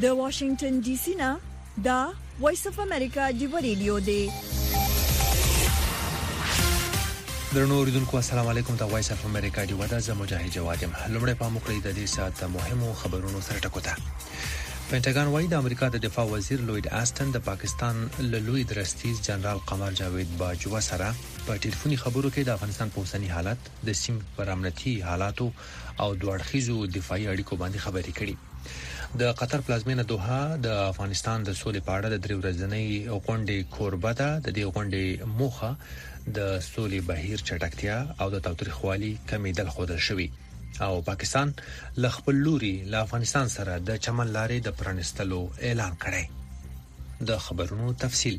د واشنگټن ډي سي نه دا وایس اف امریکا دی ریډیو دی. درنو اوریدونکو السلام علیکم. دا وایس اف امریکا دی ودا ز مجاهد جواد یم. لومړی په مخکړی د دې ساعت مهمو خبرونو سره ټکوته. پینټاګن وايي د امریکا د دفاع وزیر لوید آستن د پاکستان له لوی درستیز جنرال قمر جاوید باجوا سره په ټلیفوني خبرو کې د افغانستان په اوسنی حالت د سیم پر امنیتي حالاتو او دوړخیزو دفاعي اړیکو باندې خبرې کړې. د قطر پلازمینه دوحه د افغانستان د سولې په اړه د 3 ورځنۍ غونډې کوربه ده. د دې غونډې موخه د سولې بهیر چټکتیا او د تاوتریخوالي کمیدل خوندل شوی او پاکستان له خپل لوري له افغانستان سره د چمن لارې د پرانستلو اعلان کړی. د خبرونو تفصیل.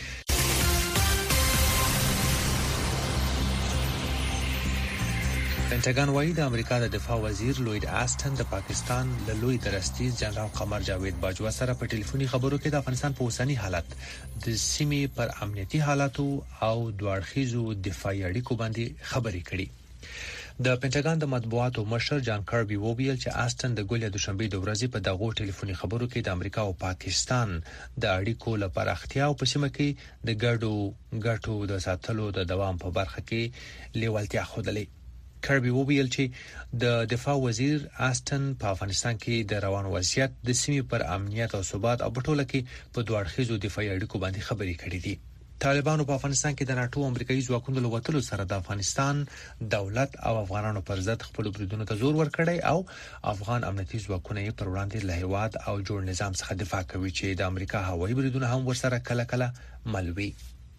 پینټاګن وايي د امریکا د دفاع وزیر لوید آستن د پاکستان له لوی درستیز جنرال قمر جاوید باجوا سره په ټلیفوني خبرو کې د افغانستان په اوسنی حالت د سیمې پر امنیتي حالاتو او دوړخیزو دفاعي اړیکو باندې خبرې کړې. د پینټاګن د مطبوعاتو مشر جان کاربي وویل چې آستن د ګولیا دوشنبه د ورځې په دغه ټلیفوني خبرو کې د امریکا او پاکستان د اړیکو لپاره اختیار او په سیمه کې د ګډو د ساتلو د دوام په برخه کې لیوالتیا خوده. کاربي وویل چې د دفاع وزیر آستن په افغانستان کې د روان وضعیت د سیمې پر امنیت او ثبات او په ټوله کې په دوړخیزو دفاعي اړیکو باندې خبرې کړې دي. طالبانو په افغانستان کې د ناتو امریکایي ځواکونو له وټلو سره د افغانستان دولت او افغانانو پر ضد خپل بریدونو ته زور ورکړی او افغان امنیتي ځواکونه یې پر وړاندې له هیواد او جوړ نظام څخه دفاع کوي چې د امریکا هوایي بریدونه هم ورسره کله کله ملوي.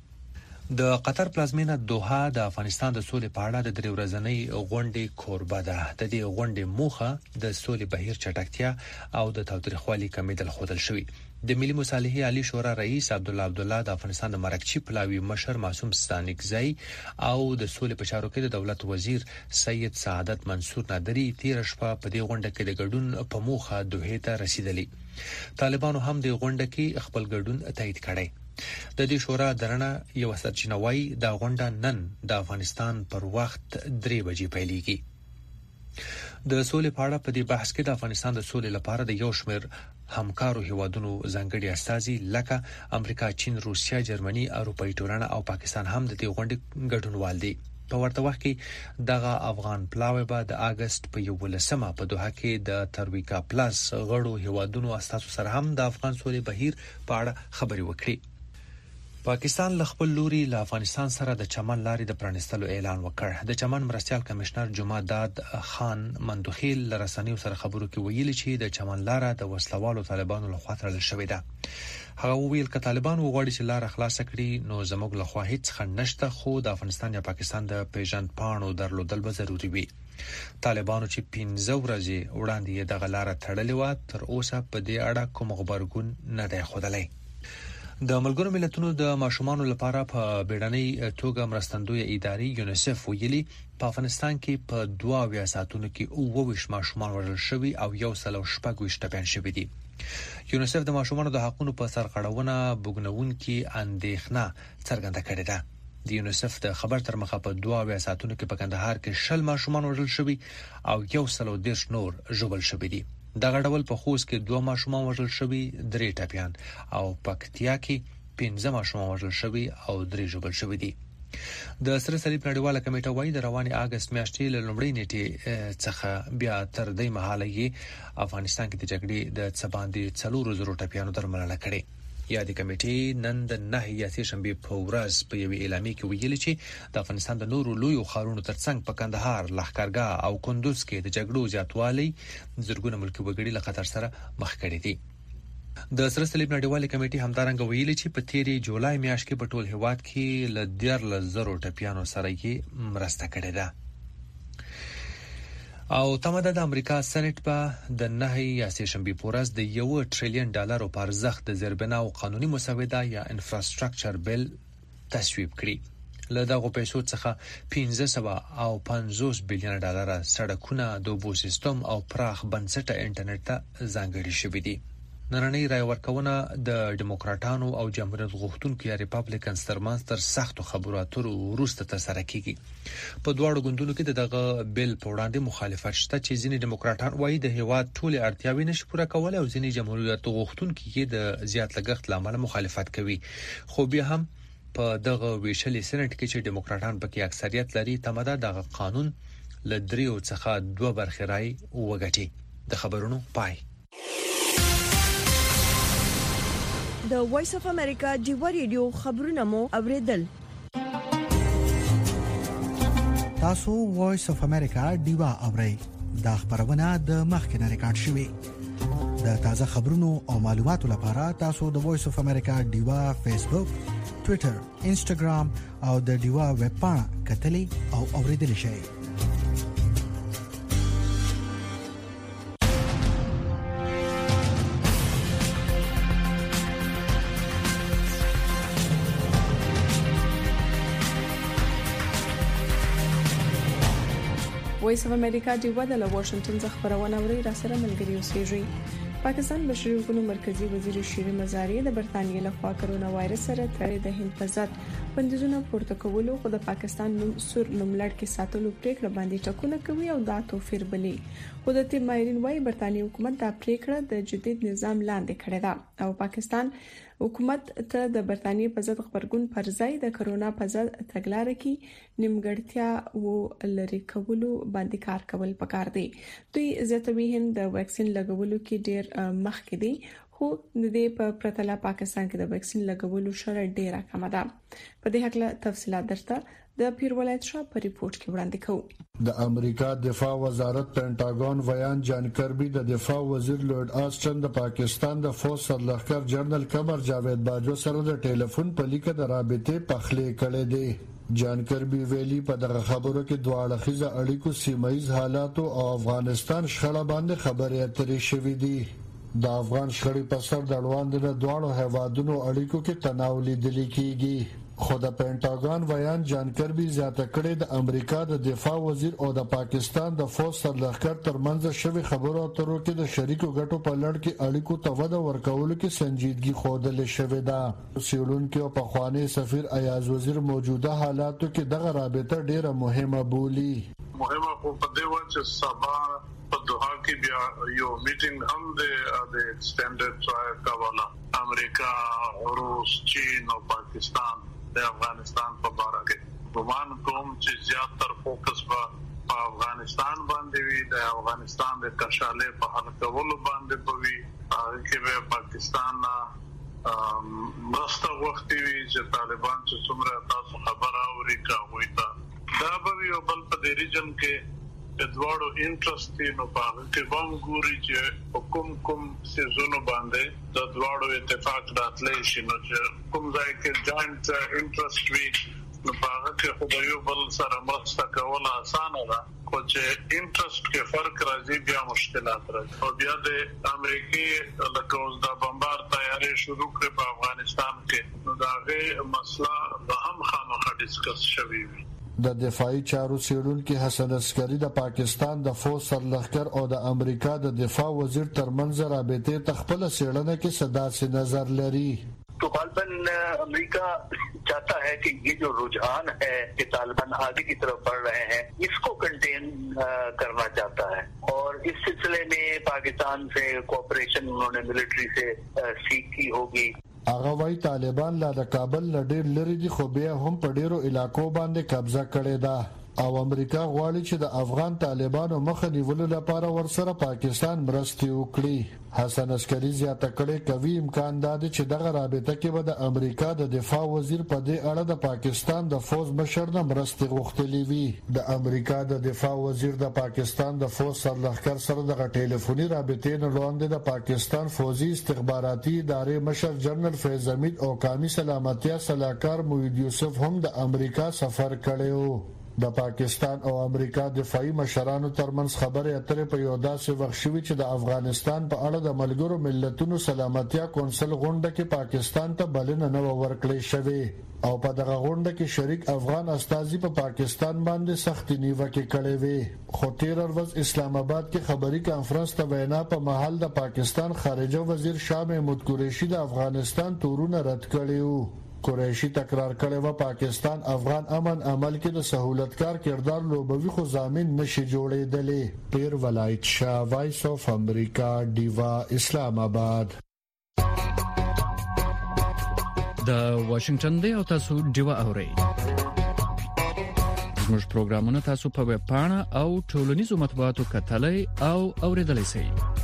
د قطر پلازمینه دوحه د افغانستان د سولې په اړه د 3 ورځنۍ غونډې کوربه ده. د دې غونډې موخه د سولې بهیر چټکتیا او د تاوتریخوالي کمیدل خوندل شوی. د ملي مصالحې عالی شورا رئیس عبدالله د افغانستان د مرکزی پلاوی مشر معصوم ستانکزی او د سولې په چارو کې د دولت وزیر سید سعادت منصور نادری 13 شپه په دې غونډه کې د ګډون په موخه دوحه ته رسیدلی. طالبانو هم د غونډه کې خپل ګډون تایید کړی. د دې شورا درنه یو سرچینه وای د غونډه نن د افغانستان پر وخت 3 بجې پیلېږي. د سولې په اړه په دې بحث کې د افغانستان د سولې لپاره د یو شمېر همکارو هیوادونو ځانګړي استازي لکه امریکا، چین، روسیا، جرمني، اروپאי ټولنه او پاکستان هم د دې غونډې ګډونوال دي. په ورته وخت کې دغه افغان پلاوی به د اگست په 11مه په دوحه کې د ترویکا پلاس غړو هیوادونو استازو سره هم د افغان سولې بهیر په اړه خبرې وکړي. پاکستان له خپل لوري له افغانستان سره د چمن لارې د پرانستلو اعلان وکړ. د چمن مرستيال کمشنر جمعه داد خان مندوخیل لرسنیو سره خبرو کې ویلي چې د چمن لاره د وسلوالو طالبانو لخوا تړل شوې ده. هغه ویل ک طالبان وغواړي چې لاره خلاص کړي نو زموږ لخوا هیڅ خنډ نشته، خو د افغانستان یا پاکستان د پیژند پاڼو درلودل به ضروری وي. طالبانو چې 15 ورځې وړاندې دغه لاره تړلې و تر اوسه په دې اړه کوم خبرګون نه دی خوده. د ملګرو ملتونو د ماشومانو لپاره په بیړنۍ توګه مرستندوی ادارې یونیسف ویلي په افغانستان کې په 2 ساعتونو کې 22 ماشومان وژل شوي او 126 ټپيان شوي دي. یونیسف د ماشومانو د حقوقو په سرغړونه بوګنونکي اندېښنه څرګنده کړې ده. د یونیسف د خبر تر مخه په 2 ساعتونو کې په کندهار کې 60 ماشومان وژل شوي او 130 نور ژوبل شوي دي. دغه ډول په خوست کې 2 ماشومان وژل شوي 3 ټپيان او پکتیا کې 15 ماشومان وژل شوي او 3 ژوبل شوي دي. د سره صلیب نړیواله کمیټه وايي د رواني اگست میاشتې له لومړۍ نیټې څخه بیا تر دې مهاله یې افغانستان کې د جګړې د څباندې 400 ټپيانو درملنه کړې. یادې کمیټې نن د 9 شنبه په ورځ په یوه اعلامیه کې ویلي چې د افغانستان د نورو لویو ښارونو ترڅنګ په کندهار، لښکرګاه او کندوز کې د جګړو زیاتوالی زرګونه ملکي وګړي له خطر سره مخ کړي دي. د سره صلیب نړیواله کمیټې همدارنګه ویلي چې په 13 جولای میاشت کې په ټول هیواد کې له 10,000 ټپيانو سره یې مرسته کړې ده. او تمه د امریکا سېنات په د 9 شنبه په ورځ د $1 ټریلیون په ارزښت د زیربنا او قانوني مسوده یا انفراستراکچر بیل تصویب کړي. له دغه پیسو څخه $550 بلیون سړکونه، د اوبو سیستم او پراخ بنسټه انټرنیټ ته ځانګړي شوي دي. نننۍ رای ورکونه د ډیموکراټانو او جمهوریت غوښتونکو یا ریپابلیکنز ترمنځ تر سختو خبرو اترو وروسته ترسره کیږي. په دواړو ګوندونو کې دغه بیل په وړاندې مخالفت شته چې ځینې ډیموکراټان وایي د هیواد ټولې اړتیاوې نشي پوره کولای او ځینې جمهوریت غوښتونکو کې د زیات لګښت لامل مخالفت کوي. خو بیا هم په دغه ویشلې سېنات کې چې ډیموکراټان پکې اکثریت لري تماده دغه قانون ل 3 څخه 2 برخې رای وګټي. د خبرونو پای. د وایس اف امریکا ډیوا ریډیو خبرونه مو اوریدل. تاسو وایس اف امریکا ډیوا اورئ. دا خبرونه د مخکنه ریکارډ شوې. د تازه خبرونو او معلوماتو لپاره تاسو د وایس اف امریکا ډیوا فیسبوک، ټوئیټر، انسټاګرام او د ډیوا ویب پاڼه کتلې او اوریدل شئ. وایس اف امریکا ډیوا د واشنگټن څخه خبرونه اوري. را سره ملګری اوسېږي. پاکستان بشري حقوقو مرکزی وزیر شیر مزاری د برتانیې لخوا کرونا وایرس سره تړلې د هند په ضد بندیزونه پورته کولو خو د پاکستان سور نوملړ کې ساتلو پریکړه باندې ټکونه کوي او دا توفیر بلی. خو د طب ماهرین وايي برتانیې حکومت دا پریکړه د جدید نظام لاندې کړې ده او پاکستان حکومت ته د برتانیې په ضد خبرګون پر ځای د کرونا په ضد تګلارې کې نیمګړتیا او لری کولو باندې کار کول پکار دي. دوی زیاتوي هند د ویکسین لګولو کې ډیر مخکې دي خو د دې په پرتله پاکستان کې د ویکسین لګولو شرط ډیره کم ده. په دې حق له تفصیلات درته د پیر ولایت شاه په ریپورت کې وړاندې کوو. د امریکا دفاع وزارت پینټاګون ویان جان کربي د دفاع وزیر لورد آسټن د پاکستان د فوج سرلښکر جنرال قمر جاوید باجوا سره د ټلیفون په لیکه د رابطې پخلې کړې دي. جان کربي ویلي په دغه خبرو کې دوه اړخیزه اړیکو، سیمایي حالات او افغانستان شخړه باندې خبرې اترې شوې دي. د افغان شخړې په سر د اړوند د دوه هیوادونو اړیکو کې تناول لیدل کیږي. خو د پینټاګون ویان جان کربي زیاته کړې د امریکا د دفاع وزیر او د پاکستان د فوج سرلښکر ترمنځ شوی خبرو اترو کې د شریکو ګټو په لړ کې اړیکو ته وده ورکولو کې سنجیدګي ښودل شوې ده. سیولونکو او پخوانی سفیر ایاز وزیر موجوده حالاتو کې دغه رابطه ډیره مهمه بولی. مهمه خو په دې وجه چې سبا په دوحه کې بیا یو میټینګ هم د ایکسټینډډ ټرایل کوله امریکا، روس، چین او پاکستان د افغانستان په اړه کې. ګمان کوم چې زیاتره فوکس په افغانستان باندې وي، د افغانستان د کشالې په حل کولو باندې وي چې به پاکستان مرسته وختي وي چې طالبان چې څومره تاسو خبره اوري کوي دا به یو بل په دې ریجن کې د دوړو انټرست نو په کې باندې ګوري چې کوم سيزونو باندې د دوړو اتفاق راتللی شي نو چې کوم ځای کې جاینټ انټرست وي نو په هغه کې خو یو بل سره مرسته کول اسانه ده. خو چې انټرست کې فرق راځي بیا مشکلات راځي. او بیا د امریکای لکه اوس د بمبار تیارې شروع کړې په افغانستان کې نو دا غي مسله هم خامخا ډیسکس شوی وي. د دفاعي چارو څېړونکي حسن عسکري د پاکستان د فوج سرلښکر او د امریکا د دفاع وزیر ترمنځ رابطې ته خپل څېړنه کې صداسې نظر لري. تو غالباً امریکہ چاہتا ہے کہ یہ جو رجحان ہے کہ طالبان آگے کی طرف بڑھ رہے ہیں اس کو کنٹین کرنا چاہتا ہے اور اس سلسلے میں پاکستان سے کوآپریشن انہوں نے ملٹری سے سیکھ کی ہوگی. هغه وايي طالبان لا د کابل لډیر لري دي خو بیا هم په ډیرو علاقو باندې قبضه کړې ده او امریکا غواړي چې د افغان طالبانو مخه نیولو لپاره ورسره پاکستان مرستې وکړي. حسن عسکري زیاته کړې کوي امکان دا دی چې دغه رابطه کې به د امریکا د دفاع وزیر په دې اړه د پاکستان د فوج مشر نه مرستې غوښتلې وي. د امریکا د دفاع وزیر د پاکستان د فوج سرلښکر سره د ټلیفوني رابطې نه وړاندې د پاکستان فوجي استخباراتي ادارې مشر جنرال فیض حمید او قومي سلامتیا صلاحکار موحد یوسف هم د امریکا سفر کړی و. د پاکستان او امریکا دفاعي مشرانو ترمنځ خبرې اترې په یو داسې وخت شوې چې د افغانستان په اړه د ملګرو ملتونو سلامتیا کونسل غونډه کې پاکستان ته بلنه نه ورکړې شوې او په دغه غونډه کې شریک افغان استازي په پاکستان باندې سختي نیوکه کړې وې خو تیر ورځ اسلام آباد کې خبري کانفرنس ته وینا په محل د پاکستان خارجه وزیر شاه محمود قریشي د افغانستان تورونه رد کړیو قریشي تکرار کړی و پاکستان افغان امن عمل کې د سہولتکار کردار لوبوي خو ضامن نشي جوړېدلې پیر ولایت شاه وایس اف امریکا دیوا اسلام آباد د واشنگټن دی او تاسو دیوا اورئ زموږ پروګرامونه تاسو په ویب پاڼه او ټولنیزو مطبوعاتو کتلای او اوریدلای شئ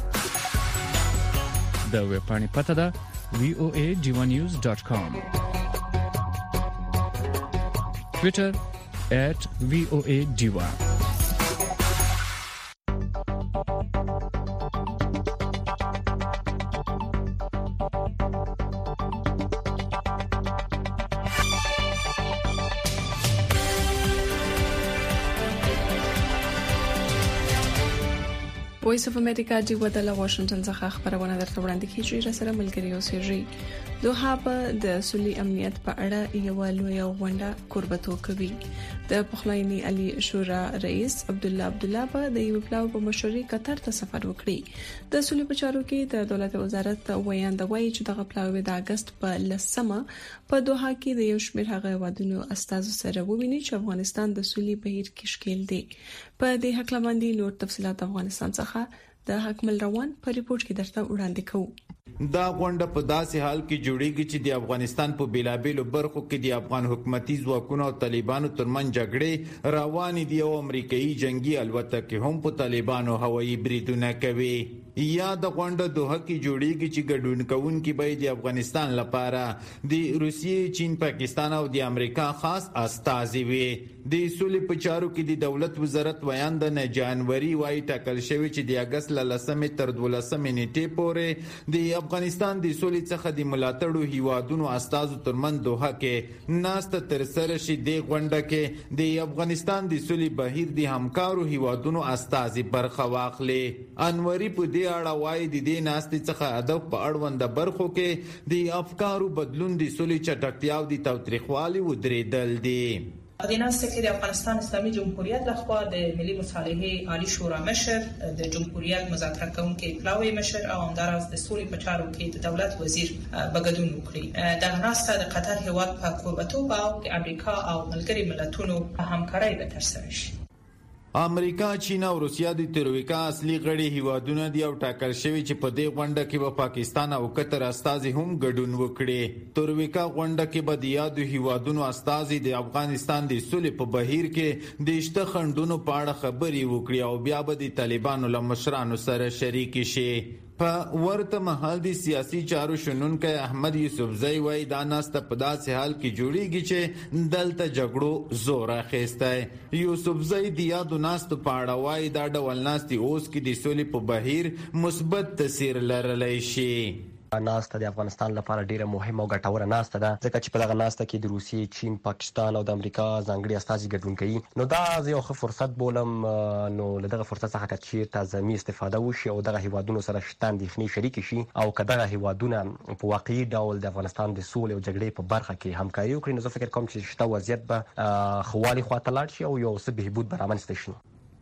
د ویب پاڼې پته ده voadivanews.com Twitter @voadiva وایس اف امریکا دی ودله واشنگټن څخه خبرونه درته وړاندې کیږي سره ملګری اوسېږي دوحه په د سولي امنیت په اړه یو لوی غونډه قربتو کوي د پخلایني علي شورا رئیس عبد الله په د یو پلاو په مشورې قطر ته سفر وکړي د سولي په چارو کې د دولت وزارت ویاندوي چې دغه پلاو د اگست په 10مه په دوحه کې د یو شمېر هغه وادونو استازو سره وویني چې افغانستان د سولي بهیر کې شکیل دي په دې حق لمندي نور تفصيلات افغانستان څخه د حکمل روان په ریپورت کې درته وړاندې کوو دا غونډه په داسې حال کې جوړیږي چې د افغانستان په بیلابیلو برخو کې د افغان حکومتي ځواکونو او طالبانو ترمنځ جګړې روانې دي او امریکایي جنگي الوتکې هم په طالبانو هوایي بریدونه کوي یا د غونډه دوحه کې جوړیږي چې ګډون کوونکي به د افغانستان لپاره د روسیې چین پاکستان او د امریکا خاص استازي وي د سولې په چارو کې د دولت وزارت ویاند نه جنوري وايي ټاکل شوی چې د اگست ل 10 تر 12 نیټې پورې د افغانستان د سولې څخه د ملاتړو هیوادونو استازو ترمن دوحه کې ناست تر سره شي د غونډه کې د افغانستان د سولې بهیر د همکارو هیوادونو استازي برخه واخلي انوري په دې اړه وايي د دې ناستې څخه هدف په اړوند برخو کې د افکارو بدلون د سولې چټکتیا او د تاوتریخوالي ودرېدل دي په دې ناسته کې د افغانستان اسلامي جمهوریت لخوا د ملي مصالحې عالی شورا مشر د جمهوریت مذاکره کوونکي پلاوی مشر او همدارس د سولې په چارو کې د دولت وزیر بګدون وکړي د ناسته د قطر هیواد په قربتوب او د امریکا او ملګری ملتونو په همکارۍ به ترسره شي امریکا، چین او روسیا د ترویکا اصلي غړي هیوادونه دي او ټاکل شوی چې په دې غونډه کې به پاکستان او قطر استازي هم ګډون وکړي. ترویکا غونډه کې به د یادو هیوادونو استازي د افغانستان د سولې په بهیر کې د شته خنډونو په اړه خبرې وکړي او بیا به د طالبانو له مشرانو سره شریک شي. په ورته مهال د سیاسي چارو شنونکي احمد یوسفزئی وایي دا ناسته په داسې حال کې جوړیږي چې دلته جګړو زور اخیستی. یوسفزئی د یادو ناستو په اړه وایي دا ډول ناستې اوس کې د سولې په بهیر مثبت تاثیر لرلی شي. ناسته د افغانستان لپاره ډیره مهمه او ګټوره ناسته ده ځکه چې په دغه ناسته کې د روسیې، چین، پاکستان او د امریکا ځانګړي استازي ګډون کوي. نو دا یو ښه فرصت بولم نو له دغه فرصت څخه که چیرته ضمي استفاده وشي او دغه هیوادونو سره شته اندېښنې شریکې شي او که دغه هیوادونه په واقعي ډول د افغانستان د سولې او جګړې په برخه کې همکاري وکړي نو زه فکر کوم چې شته وضعیت به ښه والي خواته لاړ شي او یو څه بهبود به رامنځته شي.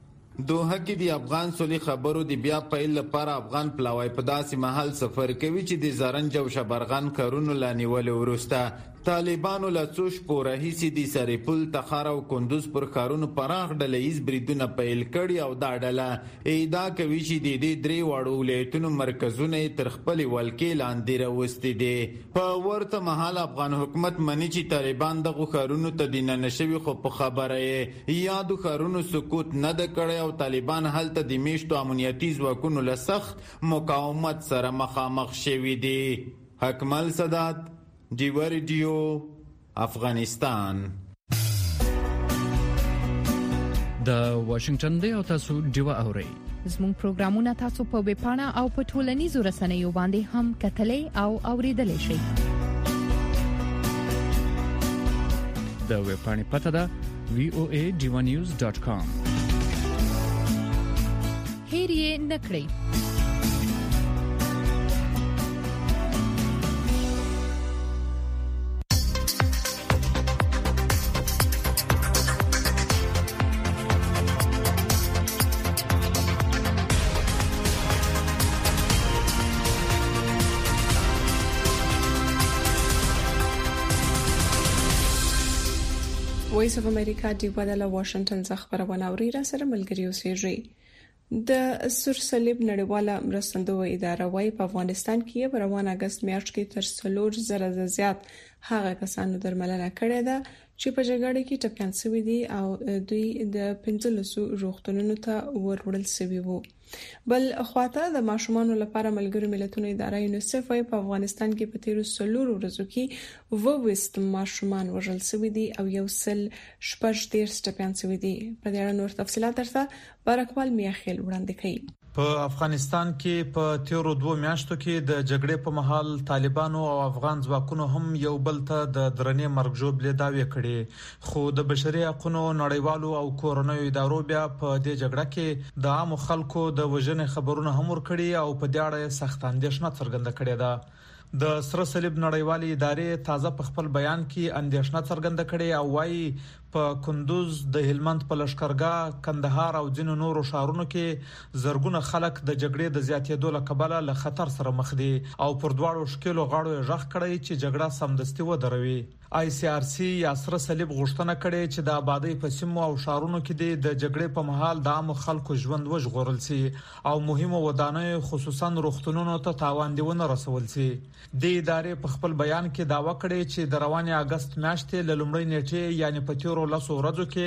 دوحه کې د افغان سولې خبرو د بیا پیل لپاره افغان پلاوی په داسې محل سفر کوي چې د زرنج او شبرغان کارونو لانیولو وروسته طالبانو له څو شپو راهیسې د سرپل، تخار او کندوز پر ښارونو پراخ ډلهییز بریدونه پیل کړي او دا ډله ادعا کوي چې د دې درې واړو ولایتونو مرکزونه یې تر خپلې ولکې لاندې راوستي دي. په ورته مهال افغان حکومت مني چې طالبان دغو ښارونو ته دننه شوي خو په خبره یې یادو ښارونو سقوط نه ده کړی او طالبان هلته د میشتو امنیتي ځواکونو له سخت مقاومت سره مخامخ شوي دي. حکمل سادات، ډیوا ریډیو، افغانستان. د واشنگټن دی او تاسو ډیوا اورئ. زموږ پروګرامونه تاسو په ویب پاڼه او په ټولنیزو رسنیو باندې هم کتلای او اوریدلای شئ. د ویب پاڼې پته ده voadivanews.com. هیر یې نکړئ. وایس اف امریکا دی بدله واشنگټن څخه خبرونه اوري را سره ملګری اوسېږي. د سور صلیب نړیواله مرستندوی اداره وايي په افغانستان کې په روان اگست میاشت کې تر 300,000 زیات هغه کسانو درملنه کړې ده چې په جګړه کې ټپيان شوي دي او دوی د 15 روغتونونو ته وروړل شوي وو. بل خواته د ماشومانو لپاره ملګرو ملتونو اداره یونیسف وايي په افغانستان کې په تیرو 3 ورځو کې 20 ماشومان وژل شوي دي او 114 ټپيان شوي دي. په دې اړه نور تفصيلات درته بارکوال میاخیل وړاندې کوي. په افغانستان کې په تیرو 2 میاشتو کې د جګړې په مهال طالبانو او افغان ځواکونو هم یو بل ته د درنې مرګ ژوبلې داوی کړي، خو د بشري حقوقو نړیوالو او کورنیو ادارو بیا په دې جګړه کې د عام خلکو د وژنې خبرونه هم ورکړي او په دې اړه سخت اندېښنه څرګنده کړې ده. د سر صلیب نړیوالې ادارې تازه په خپل بیان کې اندېښنه څرګنده کړې او وايي په کندوز د هلمند په لشکرګاه، کندهار او ځینو نورو ښارونو کې زرګونه خلک د جګړې د زیاتېدو له کبله له خطر سره مخ دي او پر دواړو شکلو غاړو یې ژغ کړی چې جګړه سمدستي ودروي. ICRC یا سر صلیب غوښتنه کړې چې د آبادی په سیمو او ښارونو کې د جګړې په مهال د عام خلکو ژوند وژغورل شي او مهمو ودانیو خصوصا روغتونونو ته تاوان دی ونه رسول شي. د ادارې په خپل بیان کې داوا کړې چې د رواني اگست میاشتې له لومړۍ نیټې یعنی په تیرو 10 ورځو کې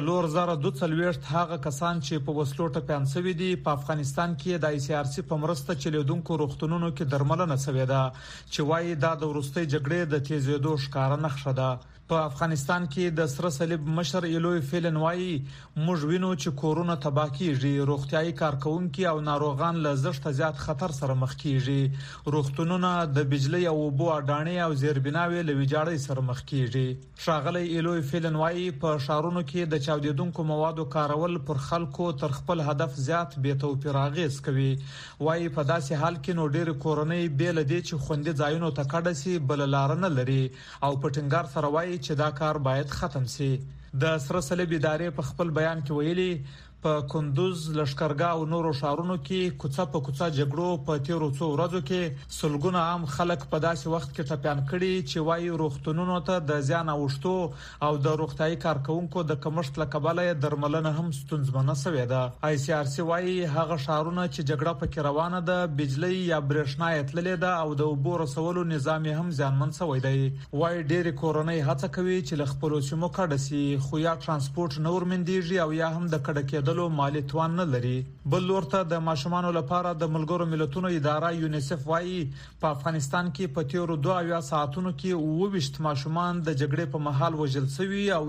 4042 هغه کسان چې په وسلو ټپيان شوي دي په افغانستان کې د ICRC په مرسته چلیدونکو روغتونونو کې درملنه شوې ده چې وايي دا د وروستۍ جګړې د تیزېدو ښکارا نښه ده. په افغانستان کې د سر صلیب مشر ایلوی فیلن وايي موږ وینو چې کورونه تباہ کیږي، روغتيایي کارکونکو او ناروغان له زړه زیات خطر سره مخ کیږي، روغتونونه د بجلی او اوبو اډانې او زیربناوي له ویجاړۍ سره مخ کیږي. ښاغلی ایلوی فیلن وايي په شهرونو کې د چاودیدونکو موادو کارول پر خلکو تر خپل هدف زیات بې توپیر اغیز کوي. وايي په داسې حال کې نو ډېر کورنۍ بیل دي چې خوندې ځایونو ته کډه سي بل لار نه لري او په ټینګار سره وايي چې دا کار باید ختم شي. د سر صلیب ادارې په خپل بیان کې ویلي په کندوز، لشکرګاه او نورو ښارونو کې کوڅه په کوڅه جګړو په تیرو 2 ورځو کې سلګونه عام خلک په داسې وخت کې ټپيان کړي چې وايي روغتونونو ته د ځان اوښتو او د روغتيایي کارکونکو د کمښت له کبله درملنه هم ستونزمنه شوې ده. ICRC وايي هغه ښارونه چې جګړه پکې روانه ده بجلی یا برېښنا یتللې ده او د اوبو رسولو نظام هم ځانمن شوی دی. وايي ډېر کورنۍ هڅه کوي چې له خپل سیمو کډه سي، خو یا ترانسپورت نور منديږي او یا هم د کډه کېدو مالی توان نه لري. بل ورته د ماشومانو لپاره د ملګرو ملتونو اداره یونیسف وايي په افغانستان کې په تیرو 2 ساعتونو کې 22 ماشومان د جګړې په مهال وژل شوي او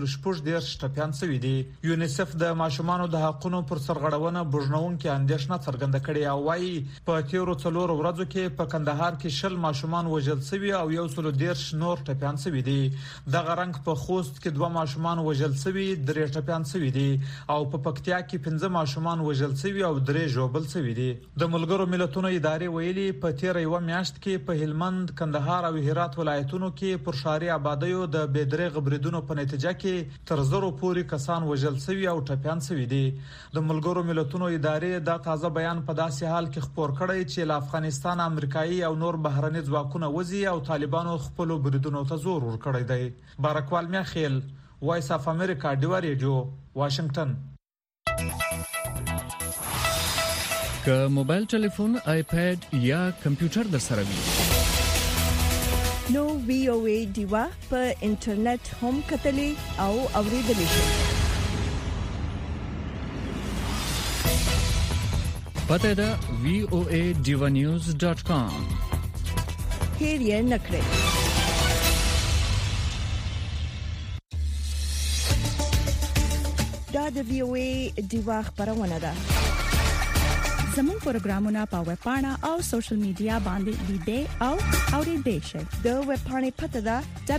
114 ټپيان شوي دي. یونیسف د ماشومانو د حقوقو پر سرغړونه بوجنونکو اندېښنه څرګنده کړې او وايي په تیرو 4 ورځو کې په کندهار کې 10 ماشومان وژل شوي او 113 نور ټپيان شوي دي. دغه رنګ په خوست کې 2 ماشومان وژل شوي، 3 ټپيان شوي دي او په پکتیا کې 15 ماشومان وژل شوي او 3 ژوبل شوي دي. د ملګرو ملتونو ادارې ویلي په تیر یو میاشت کې په هلمند، کندهار او هرات ولایتونو کې پر ښاري آبادیو د بېدرغ بریدونو په نتیجه کې تر 1000 پورې کسان وژل شوي او ټپيان شوي دي. د ملګرو ملتونو ادارې دا تازه بیان په داسې حال کې خبر کړی چې له افغانستان امریکایي او نور بهرني ځواکونه وځي او طالبانو خپل بریدونو ته زور ورکړی دی. بارکوال میاخیل، وایس اف امریکا ډیوا ریډیو، واشنگټن. که موبایل ټلیفون، آیپاد یا کمپیوټر در سره وي نو VOA دیوا په انټرنیټ هم کتلې او اوریدلې شئ. پته ده voadivanews.com. هیر یې نکړئ. دا د VOA دیوا خبرونه ده. زموږ پروګرامونه په ویب پاڼه او سوشل میډیا باندې لیدئ او اورئ شئ. د ویب پاڼې پته ده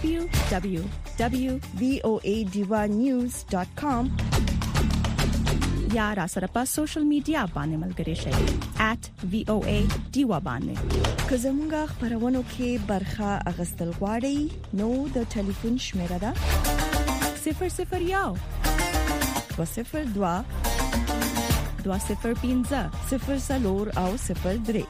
www.voadivanews.com یا را سره په سوشل میډیا باندې ملګري شئ @voadiva باندې. که زموږ خبرونو کې برخه اغستل غواړئ نو د ټلیفون شمیره ده 001 202 205 00 او 03.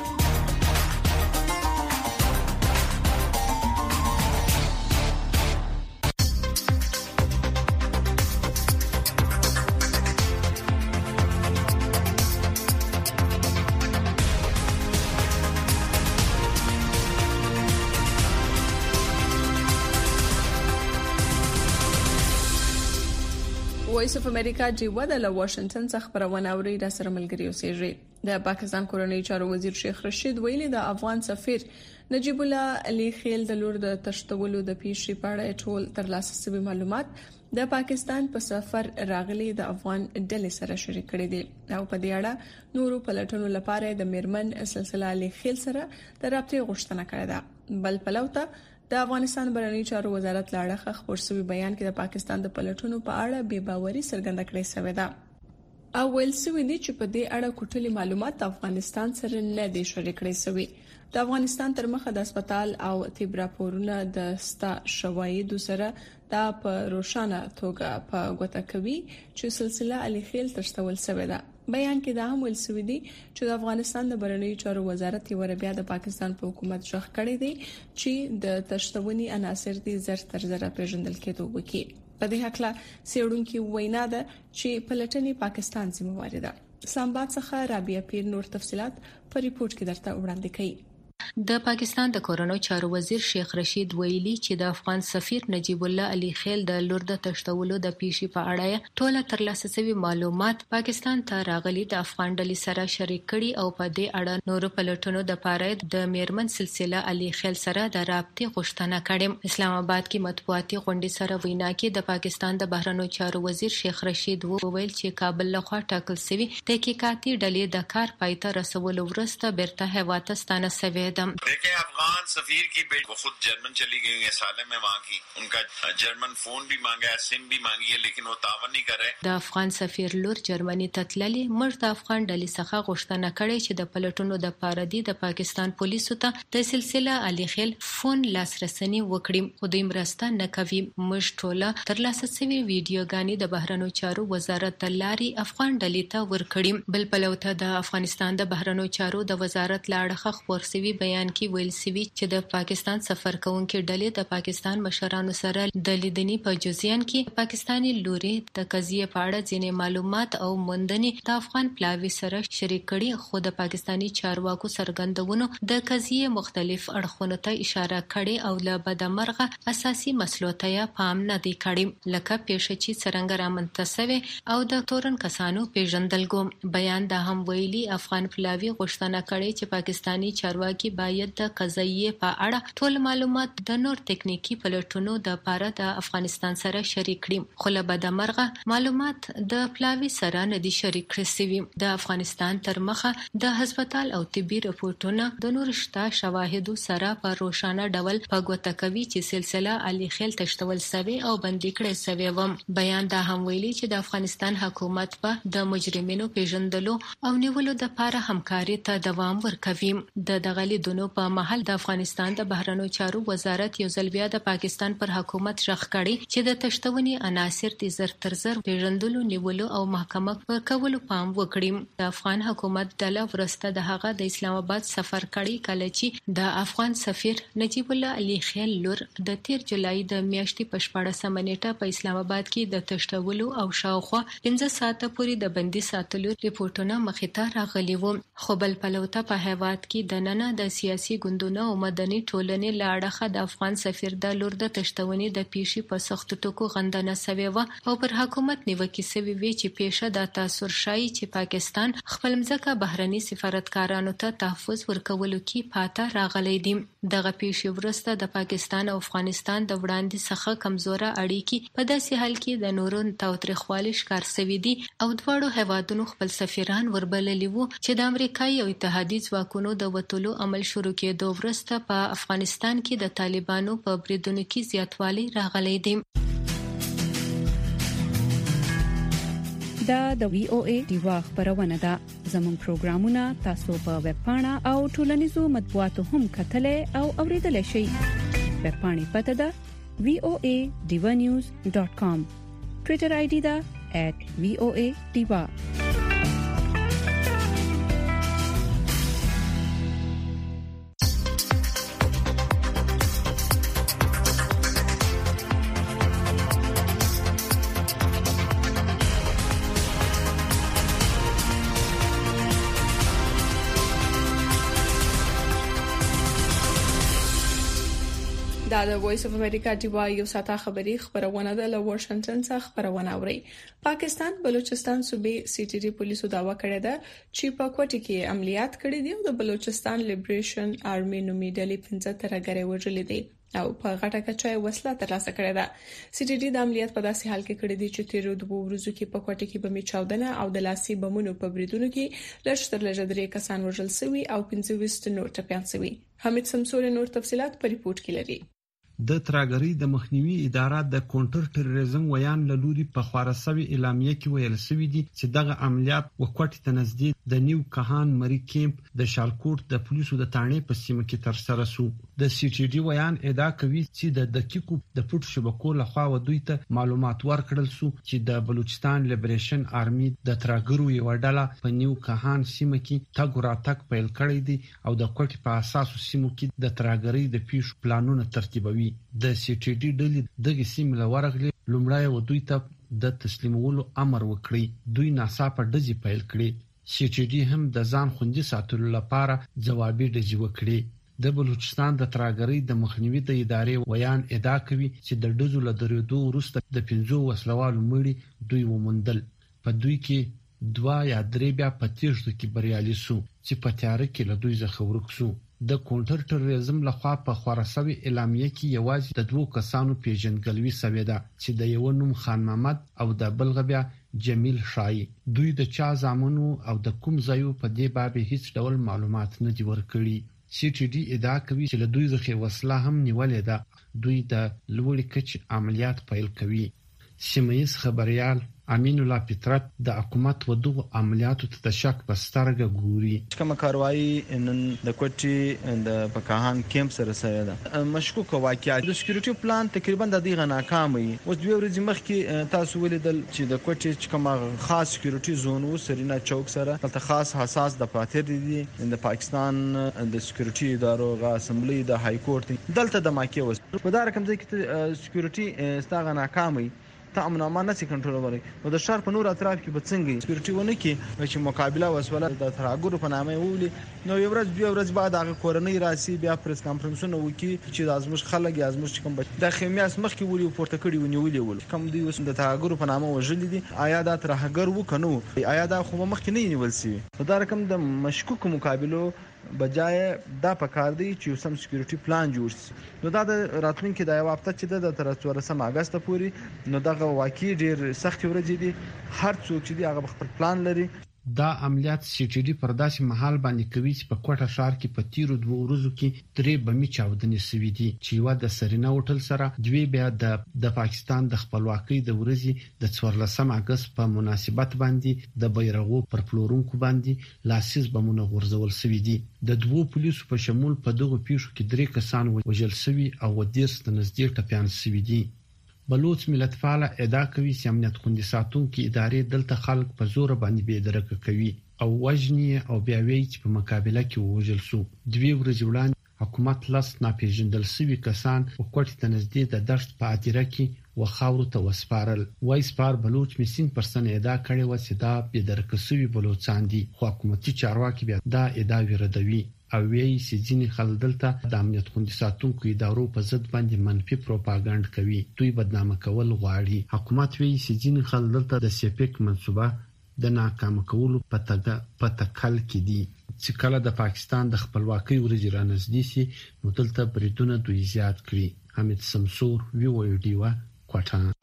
وایس اف امریکا جیوا د واشنگټن څخه خبرونه اوري د سره ملګری اوسېږي. د پاکستان کورنۍ چارو وزیر شیخ رشید ویلي د افغان سفیر نجیب الله علي خیل د لور د تشتولو د پیښې په اړه ټول ترلاسه شوی معلومات د پاکستان په سفر راغلي د افغان ډلې سره شریک کړي دي او په دې اړه نورو پلټنو لپاره د میرمن سلسله علي خیل سره د رابطې غوښتنه کړې ده. بل پلوته د افغانستان بهرنی چارو وزارت لاړه خبر شوی بیان کې د پاکستان د پلټنو په اړه بې باوري څرګنده کړې شوې ده او ویل شوی دی چې په دې اړه کوټلي معلومات افغانستان سره نه دي شریک کړي شوی. د افغانستان تر مخه د هسپتال او طب راپورونه د ستا شواهد سره دا په روښانه توګه په غوته کوي چې سلسله علي خیل تشتول شوې ده. بیان کې دا هم ویل شوی دی چې د افغانستان د بهرنی چارو وزارت یې وربیا د پاکستان په حکومت ځخ کړی دی چې د تشتونی عناصر دي زر تر زر پیژندل کېدو وکي. په دې حق لا سیړونکو وینا ده چې پلټنې پاکستان ذمہوار ده. اسلام آباد څخه رابعه پیر نور تفصيلات په ریپورت کې درته وړاندې کړي. د پاکستان د کورونو چارو وزیر شیخ رشید ویلي چې د افغان سفیر نجیب الله علي خیل د لور د تشتولو د پیښې په اړه ټول ترلاسه شوی معلومات پاکستان ته راغلي د افغان ډلې سره شریک کړي او په دې اړه نورو پلټنو د پاره د میرمن سلسله علي خیل سره د رابطې غوښتنه کړې. اسلام آباد کې مطبوعاتي غونډې سره وینا کې د پاکستان د بهرنیو چارو وزیر شیخ رشید وویل چې کابل لخوا ټاکل شوی تحقیقاتي ډلې د کار پایته رسولو وروسته بیرته هیواد ته ستانه شوې. देखें अफगान सफीर की बेटी वो खुद जर्मन चली गई है साले में वहाँ की उनका जर्मन फोन भी मांगा है सिम भी मांगी है लेकिन वो तावन नहीं कर रहे. د افغان سفیر لور جرمني تتللی مرد د افغان ډلې څخه غوښتنه کړې چې د پلټونو د پاردي د پاکستان پولیسو ته د سلسله علي خیل فون لاسرسنی وکړي خو دوی مرسته نه کوي. موږ ټوله ترلاسه شوی ویډیوګانې د بهرنیو چارو وزارت د لاري افغان ډلې ته ورکړي. بل پلوته د افغانستان د بهرنیو چارو د وزارت لاړه خبر شوی بیان کې ویل شوی چې د پاکستان سفر کوونکو ډلې د پاکستان مشرانو سره د لیدنې په جزئیان کې پاکستاني لوري د قضیه په اړه ځینې معلومات او موندنې د افغان پلاوي سره شریک کړي خو د پاکستاني چارواکو څرګندونو د قضیه مختلف اړخونو ته اشاره کړي او له بدمرغه اساسي مسلو ته پام نه دی کړی لکه پیښه چې څنګه رامنځته او د تورن کسانو پیژندلګو. بیان دا هم ویلي افغان پلاوي غوښتنه کړي چې پاکستاني چارواکي باید د قضیه په اړه ټول معلومات د نور ټکنیکی پلټونو د لپاره د افغانستان سره شریک کړي خو له بدمرغه معلومات د پلاوي سره نه دي شریک کړي. د افغانستان تر مخه د هسپتال او طبي رپورټونو د نور شته شواهدو سره په روښانه ډول په ګوته کوي چې سلسله علي خیل تشتول شوی او بندي کړی شوی و. بیان دا هم ویلي چې د افغانستان حکومت په د مجرمینو پیژندلو او نیولو د لپاره همکاري ته دوام ورکوي. دغه لیدونو په محل د افغانستان د بهرنیو چارو وزارت یو ځل بیا د پاکستان پر حکومت ژغ کړي چې د تشتونی عناصر د زر تر زر پیژندلو نیولو او محکمه پر کولو پام وکړي. د افغان حکومت ډله ورسته د هغه د اسلام آباد سفر کړي کله چې د افغان سفیر نجیب الله علي خیل لور د 13 جولای د میاشتې په 14 نیټه په اسلام آباد کې د تشتولو او شاوخوا 15 ساعته پورې د بندي ساتلو ریپورتونه مخې ته راغلي وو. خو بل پلوته په هیواد کې د نن د سیاسي ګوندونو او مدني ټولنې له اړخه د افغان سفیر د لور د تشتونې د پیشي په سخت ټکو غندنه سوی و او پر حکومت نیوکه سوی وی چې پیشه د تاثیر شای چې پاکستان خپل مځکه بهرني سفارتکارانو ته تحفظ ورکولو کې پاته راغلی دی. دغه پیشي ورسته د پاکستان او افغانستان د وړاندې څخه کمزوره اړیکې په داسې حال کې د نورو تاوتریخوالي ښکار شوي دي او دواړو هیوادونو خپل سفیران وربللي وو چې د امریکایي او اتحادي ځواکونو د وټولو عمل شروع کېدو وروسته په افغانستان کې د طالبانو په بریدونو کې زیاتوالی راغلی دی. دا د وی او ای دیوا خبرونه ده. زموږ پروګرامونه تاسو په ویب پاڼه او ټولنیزو مطبوعاتو هم کتلای او اوریدلای شئ. ویب پاڼې پته ده voanews.com. Twitter ID da @voadiva. دا د وایس اف امریکا دیوا یو ساته خبرونه ده له واشنگټن څخه خبرونه اوري. پاکستان بلوچستان صوبې سی ټي ډي پولیسو داوا کړې ده چې په کوټه کې عملیات کړي دي او د بلوچستان لیبریشن آرمي نومي ډلې 15 ترګرې وژلې دي او په غټه کچای وسله ترلاسه کړې ده. سی ټي ډي د عملیات په داسې حال کې کړې دي چې تیر 2 ورځې کې په کوټه کې بمې چاودنه او د لاسي بمونو په بریدونو کې لږ 3 کسان وژل شوي او 25 نور ټپيان شوي. حمید سمسور نور تفصيلات په ریپورت کې لري. د تراګری د مخنیوي اداره د کونټر ټیرریزم ویان له لوري په خوارسوي اعلامیه کې ویل شوی دی چې دغه عملیات وکټ ته نزدې د نیو کهان مری کیمپ د شالکوټ د پولیسو د تانې په سیمه کې تر سره شو. د سی ټي ډي ویان ادعا کوي چې د دقیقو د پټ شبکو لخوا ودوی ته معلومات ورکړل شو چې د بلوچستان لیبریشن آرمي د تراګرو یو ډله په نیو کهان سیمه کې تګوراتک پیل کړی دی او د کوټ په اساسو سیمو کې د تراګری د پیښ پلانونه ترتیبوي. د سی ټي ډي ډلې دغه سیمه لورغلي لومړی ودوی ته د تسلیمولو امر وکړي. دوی ناڅاپه ډزې پیل کړې. سی ټي ډي هم د ځان خوندي ساتلو لپاره ځوابي ډزې وکړي. د بلوچستان د تراګری د مخنیوي د ادارې ویان ادعا کوي چې د ډزو له درېدو وروسته د 15 وسلوالو مړي دوی ومندل. په دوی کې 2 یا 3 بیا په تیښتو کې بریالي شو چې په تیاره کې له دوی څخه ورک شو. د کونټر ټیرریزم لخوا په خوارسوي اعلامیه کې یوازې د 2 کسانو پیژندګلوي شوې ده چې د یو نوم خان محمد او د بل غبیا جمیل شای. دوی د چا زامنو او د کوم ځایو په دې باب هیڅ ډول معلومات نه دی ورکړي. سی ټي ډي ادعا کوي چې له دوی څخه وسله هم نیولې ده. دوی د لوړې کچې عملیات پیل کوي. سیمه‌ییز خبريال امین الله فطرت د حکومت ودغه عملیاتو ته د شک په سترګه ګوري. کومه کاروایی نن د کوټي د پکاهان کیمپ سره سره ده. مشکوک واقعیت د سکیورټي پلان تقریبا د دغه ناکامي اوس 2 ورځې مخکې تاسو ولیدل چې د کوټي کومه خاص سکیورټي زون و سرینا چوک سره تل خاص حساس د پاتې دي د پاکستان د سکیورټي ادارو غا اسمبلی د های کورټ دلته د ماکي وس په دا رقم ځکه سکیورټي ستغه ناکامي تامن امان نه کنټرول نو د شهر په نور اطراف کې به څنګه سکیورټي ونه کې چې مقابله وسوله د تراګورو په نامه وولي. نو یو ورځ بعد هغه کورنۍ راسي بیا پریس کانفرنسونه وکي چې د ازمش خلک ازمش کوم د خمیاس مخ کې ولي پورته کړي ونیولې ول کوم دی وس د تراګورو په نامه وژل دي. آیا دا ترهګر وکنو آیا دا خو مخ کې نه نیول سي. دا رقم د مشکوک مقابلو بجای دا پکار دی چې سم سکیورټي پلان جوړ شي. نو دا د راتلونکو د یو هفته چې د 13 اگست پورې نو دغه واقعي ډیر سخت ورځې دي. هر څوک چې هغه خپل پلان لري. دا عملیات سی ټي ډي پر داسې محل باندې کوي چې په کوټه ښار کې په تیرو 2 ورځو کې 3 بمې چاودنې شوې دي چې یو د سرینا هوټل سره 2 بیا د پاکستان د خپلواکۍ د ورځې د 14 اگست په مناسبت باندې د بیرغو پر پلورونکو باندې لاسیز بمونه غورځول شوې دي. د 2 پولیسو په شمول په دغه پیښو کې 3 کسان وژل شوي او 10 نږدې ټپيان شوي دي. بلوچ ملت فعال ادعا کوي چې امنیت خوندي ساتونکو ادارې دلته خلک په زور باندې بېدرکه کوي او وژني او بیا وایي چې په مقابله کې وژل شو. 2 ورځې وړاندې حکومت لاس ناپېژندل شوي کسان په کوټه ته نږدې د دشت په اداره کې وخاورو ته وسپارل. وایسپار بلوچ میسین پرسن ادعا کړې و چې دا بېدرکه شوي بلوچستان دي خو حکومتي چارواکي بیا دا ادعا ردوي. او وی سيزيني خلدلته د امنیت خوندي ساتونکو ادارو په ضد باندې منفي پروپاګاندا کوي دوی بدنامه کول غواړي حکومت وی سيزيني خلدلته د سپیک منصوبه د ناکام کولو په تکل کې دي چې کله د پاکستان د خپلواکۍ ورځ رانږدې شي نو دلته بریدونه دوی زیات کړي حمید سمسور وی وی ډیوا کوټه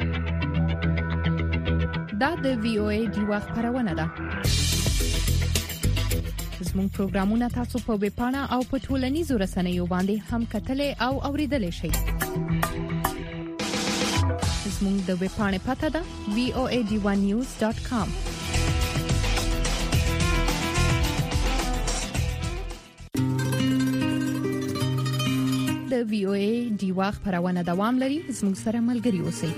دا د وی او ای ډیوا خبرونه ده زموږ پروګرامونه تاسو په ویب پاڼه او په ټولنیزو رسنیو باندې هم کتلې او اوریدلې شئ زموږ د ویب پاڼې پته ده voad1news.com د وی او ای ډیوا خبرونه دوام لري زموږ سره ملګري اوسئ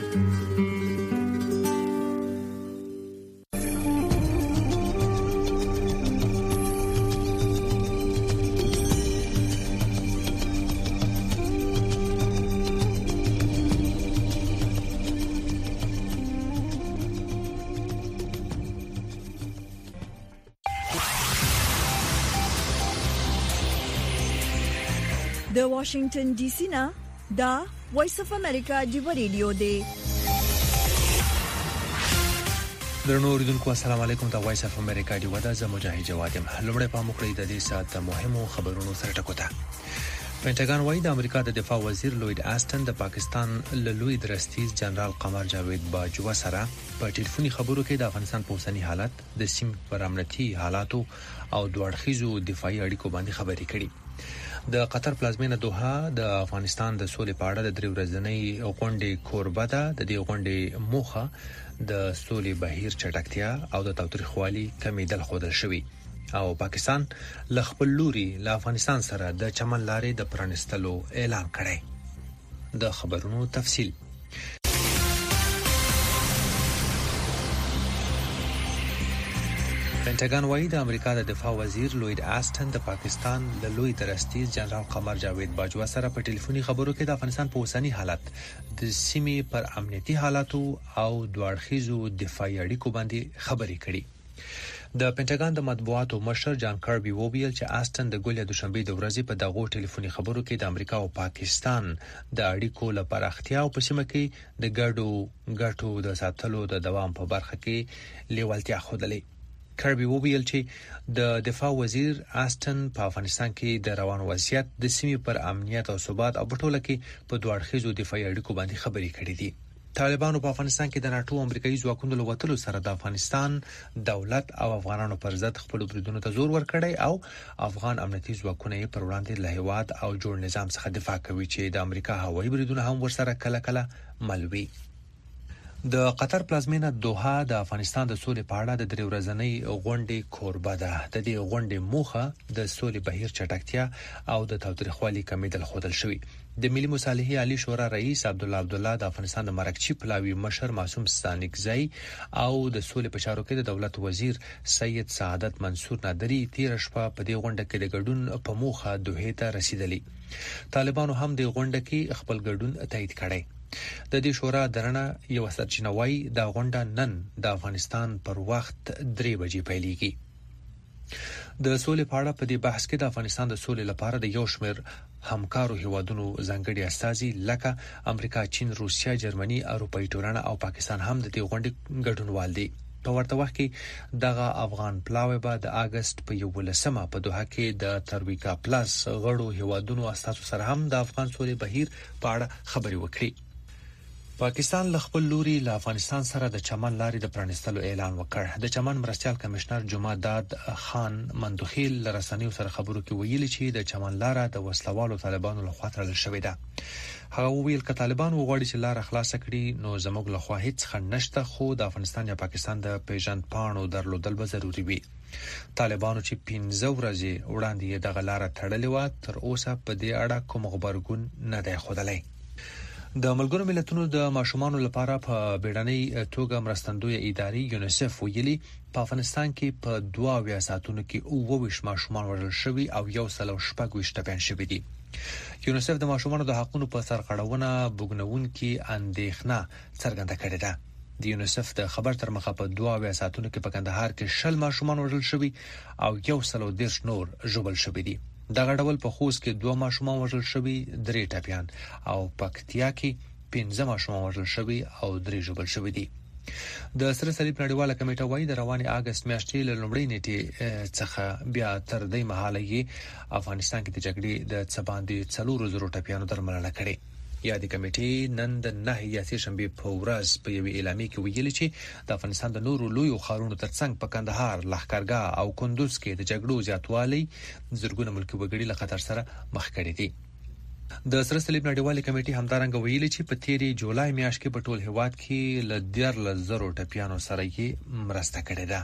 د واشنگټن ډي سي نه دا وایس اف امریکا دی ریډیو دی درنو اوریدونکو السلام علیکم دا وایس اف امریکا دی ودا ز مجاهد جواد یم لومړی په مخړې د دې سات مهمو خبرونو سره ټکوته پینټاګن وايي د امریکا د دفاع وزیر لوید آستن د پاکستان له لوی درستیز جنرال قمر جاوید باجوا سره په ټلیفوني خبرو کې د افغانستان په اوسنی حالت د سیم پر امنیتي حالاتو او دوړخیزو دفاعي اړیکو باندې خبرې کړې د قطر پلازمینه دوحه د افغانستان د سولې په اړه د 3 ورځنۍ غونډې کوربه ده د دې غونډې موخه د سولې بهیر چټکتیا او د تاوتریخوالي کمیدل خودل شوی او پاکستان له خپل لوري له افغانستان سره د چمن لارې د پرانستلو اعلان کړی د خبرونو تفصیل پینټاګن وايي د امریکا د دفاع وزیر لوید آستن د پاکستان له لوی درستیز جنرال قمر جاوید باجوا سره په ټلیفوني خبرو کې د افغانستان په اوسنی حالت د سیمې پر امنیتي حالاتو او دوړخیزو دفاعي اړیکو باندې خبرې کړې د پینټاګن د مطبوعاتو مشر جان کاربي وویل چې آستن د ګولیا دوشنبه د ورځې په دغه ټلیفوني خبرو کې د امریکا او پاکستان د اړیکو لپاره اختیار او په سیمه کې د ګډو د ساتلو د دوام په برخه کې لیوالتیا خوده کاربي وویل چې د دفاع وزیر آستن په افغانستان کې د روان وضعیت د سیمې پر امنیت او ثبات او بټوله کې په دوړخیزو دفاعي اړیکو باندې خبرې کړې دي طالبانو په افغانستان کې د ناتو امریکایي ځواکونو له وټلو سره د افغانستان دولت او افغانانو پر ضد خپل بریدونو ته زور ورکړی او افغان امنیتي ځواکونه یې پر وړاندې له هیواد او جوړ نظام څخه دفاع کوي چې د امریکا هوایي بریدونه هم ورسره کله کله ملوي د قطر پلازمینه دوحه د افغانستان د سولې په اړه د 3 ورځنۍ غونډې کوربه ده د دې غونډې موخه د سولې بهیر چټکتیا او د تاوتریخوالي کمیدل خودل شوی د ملي مصالحې عالی شورا رئیس عبدالله د افغانستان د مرکزی پلاوی مشر معصوم ستانکزی او د سولې په چارو کې د دولت وزیر سید سعادت منصور نادری تیر شپه په دې غونډه کې د ګډون په موخه دوحه ته رسیدلی طالبانو هم د غونډه کې خپل ګډون تایید کړی د دې شورا درنه یو سرچینه وای د غونډه نن د افغانستان پر وخت 3 بجې پیلېږي د سولې په اړه په دې بحث کې د افغانستان د سولې لپاره د یو شمېر همکارو هیوادونو ځانګړي استازي لکه امریکا، چین، روسیا، جرمني، اروپאי ټولنه او پاکستان هم د دې غونډې ګډونوال دي په ورته وخت کې دغه افغان پلاوی به د اگست په 11مه په دوحه کې د ترویکا پلاس غړو هیوادونو استازو سره هم د افغان سولې بهیر په اړه خبرې وکړي پاکستان له خپل لوري له افغانستان سره د چمن لارې د پرانستلو اعلان وکړ د چمن مرستيال کمشنر جمعه داد خان مندوخیل لرسنیو سره خبرو کې ویلي چې د چمن لاره د وسلوالو طالبانو لخوا تړل شوې ده هغه ویل ک طالبان وغواړي چې لار خلاص کړي نو زموږ لخوا هیڅ خنډ نشته خو د افغانستان یا پاکستان د پیژند پاڼو درلودل به ضروری وي طالبانو چې 15 ورځې وړاندې د غلاره تړلې و تر اوسه په دې اړه کوم خبرګون نه دی خوده د ملګرو ملتونو د ماشومانو لپاره په بیړنۍ توګه مرستندوی ادارې یونیسف ویلي په افغانستان کې په 22 ساعتونو کې 22 ماشومان وژل شوي او 116 ټپيان شوي دي یونیسف د ماشومانو د حقوقو په سرغړونه بوګنونکو اندېښنه څرګنده کړې ده د یونیسف د خبر تر مخه په 22 ساعتونو کې په کندهار کې 10 ماشومان وژل شوي او 130 نور ژوبل شوي دي دغه ډول په خوست کې 2 ماشومان وژل شوي 3 ټپيان او پکتیا کې 15 ماشومان وژل شوي او 3 ژوبل شوي دي. د سره صلیب نړیواله کمیټه وايي د رواني اگست میاشتې له لومړۍ نیټې څخه بیا تر دې مهاله یې افغانستان کې د جګړې د څباندې 400 ټپيانو درملنه کړې. یا د کمیټې نن د 9 یا شنبه په ورځ په یوې اعلامیه کې ویلي چې د افغانستان د نورو لویو ښارونو ترڅنګ په کندهار، لښکرګاه او کندوز کې د جګړو زیاتوالی زرګونه ملکي وګړي له خطر سره مخ کړي دي. د سره صلیب نړیوالې کمیټې همدارنګه ویلي چې په تیری جولای میاشت کې په ټول هیواد کې له 10,000 ټپيانو سره یې مرسته کړې ده.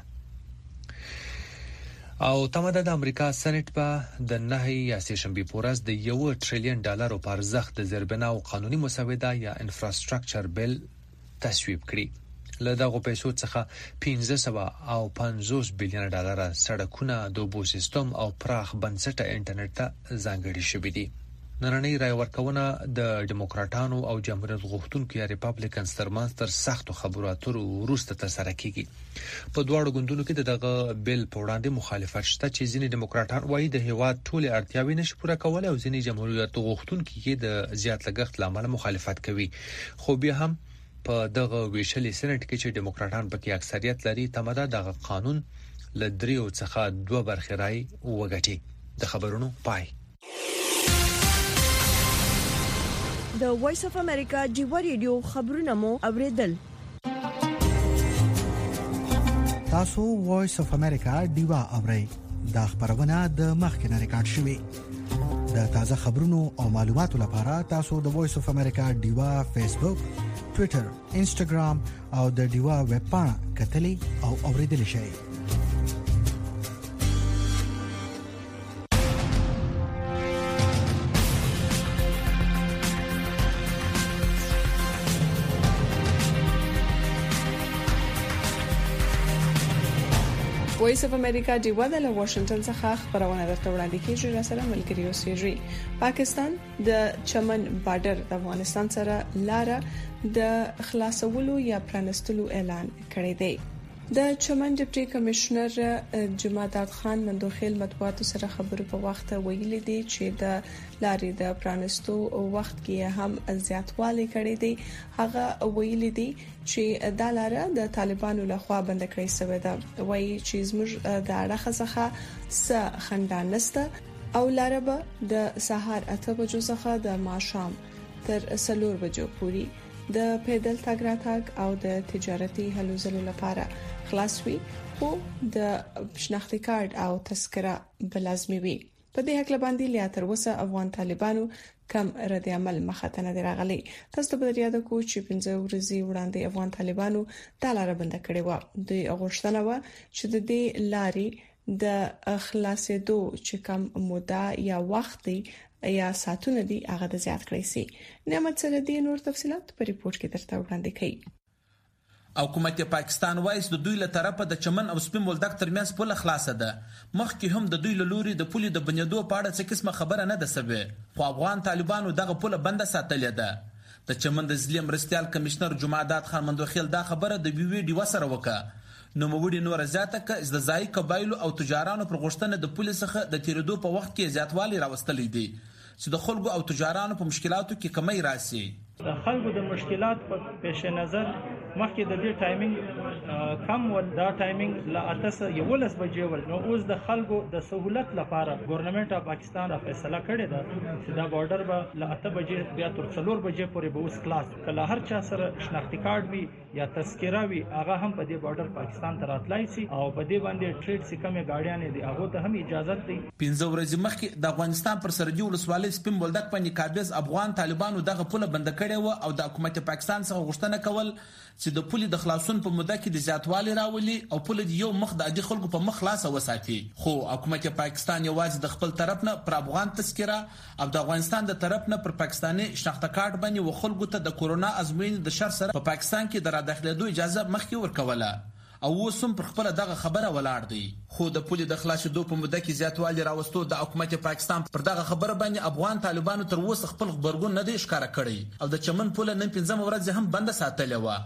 او تماده د امریکا سېنات په د 9 یا شنبه په ورځ د $1 ټریلیون په ارزښت د زیربنا او قانوني مسوده یا انفراستراکچر بیل تصویب کړی. له دغه پیسو څخه $550 بلین سړکونه، د اوبو سیستم او پراخ بنسټه انټرنیټ ته ځانګړي شوي دي. نننۍ رای ورکونه د ډیموکراټانو او جمهوریت غوښتونکو یا ریپابلیکنز ترمنځ تر سختو خبرو اترو وروسته ترسره کیږي. په دواړو ګوندونو کې دغه بیل په وړاندې مخالفت شته چې ځینې ډیموکراټان وایي د هیواد ټولې اړتیاوې نشي پوره کولای او ځینې جمهوریت غوښتونکو کې د زیات لګښت لامل مخالفت کوي. خو بیا هم په دغه ویشلې سېنات کې چې ډیموکراټان پکې اکثریت لري، تماده دغه قانون له 3 څخه 2 برخې رای وګټي. د خبرونو پای. د وایس اف امریکا ډیو ریډیو خبرونه مو اوریدل. تاسو وایس اف امریکا ډیو اورئ. دا خبرونه د مخکنه ریکارډ شوې. د تازه خبرونو او معلوماتو لپاره تاسو د وایس اف امریکا ډیو فیسبوک، ټوئیټر، انسټاګرام او د ډیو ویب پاڼه کتلې او اوریدل شئ. وایس اف امریکا ډیو د واشنگټن څخه خبرونه درته وړاندې کیږي. را سره ملګری اوسېږي. پاکستان د چمن بارډر د افغانستان سره لاره د خلاصولو یا پرانستلو اعلان کړی دی. د چمن ډیپټي کمشنر جمادات خان مندوخیل مطبوعاتو سره خبرو په وخت ویلي دي چې د لارې د پرانستو وخت کې هم زیاتوالی کړی دی. هغه ویلي دي چې دا لاره د طالبانو لخوا بند کړی شوې ده. وایي چې زموږ د اړخ څخه څه خندان نشته او لاره به د سهار 8 بجو څخه د ماښام تر 4 بجو پورې د پیدل تګ راتګ او د تجارتي هلو ځلو لپاره خلاص وي، خو د شناختی کارت او تذکره بلازمي وي. په دې حق باندې لیا تر اوسه افغان طالبانو کم رد عمل مخه نه راغلي. تاسو به یاد کو چې 15 ورځې وړاندې افغان طالبانو د لار بند کړې و. د غوښتنه و چې د دې لارې د خلاصېدو چې کم موده یا وخت یا ساعتونه دي هغه د زیات کړی سي. نعمت سره دي نور تفصيلات په ریپورت کې درته وړاندې کړي. حکومت پاکستان وایي د دوی له طرفه د چمن او سپین بولدک ترمنځ پوله خلاصه ده. مخکې هم د دوی له لوري د پولې د بنیادو په اړه څه قسمه خبره نه ده سوې، خو افغان طالبانو دغه پوله بنده ساتلې ده. د چمن د ضلع مرستيال کمشنر جمادات خان مندوخیل دا خبره د وی ډیو سره وکړه. نو موږ نور زیاته ک د ځای قبایلو او تجارانو پر غوښتنه د پولیس څخه د تیرېدو په وخت کې زیاتوالی راوستلې دي چې د خلکو او تجارانو په مشکلاتو کې کمی راسي. د خلکو د مشکلات په پیش نظر مخکې د دې ټایمینګ کم و، دا ټایمینګ لا 8:11 بجې ول. نو اوس د خلکو د سہولت لپاره ګورنمنت اف پاکستان فیصله کړې ده چې دا بارډر به لا 8 بجې بیا تر 4 بجې پورې به اوس خلاص کله. هر چا سره شناختی کارت وي یا تذکره وي هغه هم په دې بارډر پاکستان ته راتلای شي او په دې باندې ټریډ سکمه گاډیانې دي هغه ته هم اجازه دي. 15 ورځې مخکې د افغانستان پر سرحدي ولسوالۍ سپین بولدک باندې قابض افغان طالبانو دغه پوله بند کړې و او د حکومت پاکستان څخه غوښتنه کول چې د پولې د خلاصون په موده کې د زیاتوالي راولي او پولې یو مخ د عادي خلکو په مخ خلاص وساتي. خو حکومت پاکستان یوازې د خپل طرف نه پر افغان تذکره او د افغانستان د طرف نه پر پاکستاني شناخته کارت باندې و خلکو ته د کورونا ازموینې د شر سره په پاکستان کې د را داخلېدو اجازه مخکې ورکوله او وسم پر خپل دغه خبره ولاړ دی. خو د پولې د خلاصېدو په موده کې زیاتوالی راوستو د حکومت پاکستان پر دغه خبره باندې افغان طالبانو تر اوسه خپل خبرګون نه دی ښکاره کړی او د چمن پوله نن 15 ورځې هم بند ساتلې و.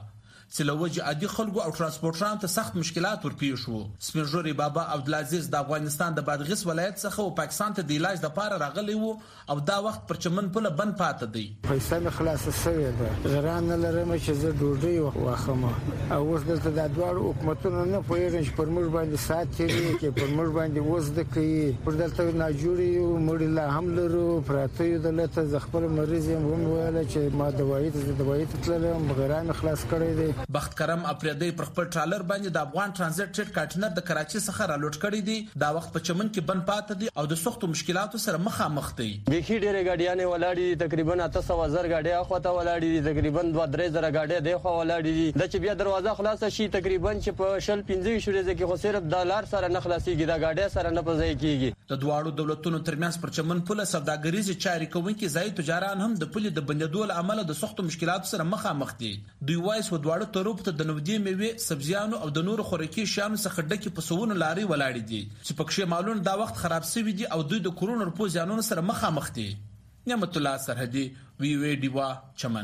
چې لوجه عادي خلکو او ترانسپورټرانو ته سخت مشکلات ورپېښ شو. سپینږوري بابا عبدالعزیز د افغانستان د بادغیس ولایت څخه او پاکستان ته د علاج لپاره راغلی وو او دا وخت پر چمن پله بند پاتې دی. پیسې مې خلاصه شوې ده، غران نه لرم چې زه ډوډۍ واخلم او اوس دلته د دوه حکومتونو نه پوهېږم چې پر موږ باندې سات تیری کې پر موږ باندې اوس د کوي پر دلته نه جوړي یو مړ لا هم لرو پراته یو دلته ز خپل مریض هم ویل چې ما دوايي تللم غران خلاص کړی دی. بخت کرم اپریدي پر خپل ټرالر باندې د افغان ترانزیت ټریډ کانټینر د کراچي څخه را لوټ کړی دی. دا وخت په چمن کې بند پاتې دی او د سختو مشکلاتو سره مخامخ دی. بيخي ډېرې ګاډیانې ولاړې تقریبا 800 غاډي اخواته ولاړې دي، تقریبا 2-3 غاډي د خو ولاړې دي. د چې بیا دروازه خلاصه شي تقریبا چې په 15 شوري کې خو صرف د لار سره نه خلاصيږي، د غاډي سره نه پځای کیږي. د دواړو دولتونو ترمنځ پر چمن پله سوداګریزي چاري کوونکي ځای تجاران هم د پلي د بندیدو له امله د سختو مشکلاتو سره مخامخ دي. دوی وایي و دواړو طرف ته د نودي میوه سبزیانو او د نورو خوراکي شیانو څخه ډکه پسونه لاري ولاړې دي چې پکښې مالونه دا وخت خراب شوي دي او دوی د کرونا رپو ځانونو سره مخامخ دي. نعمت الله سرحدي وی وی دیوا چمن.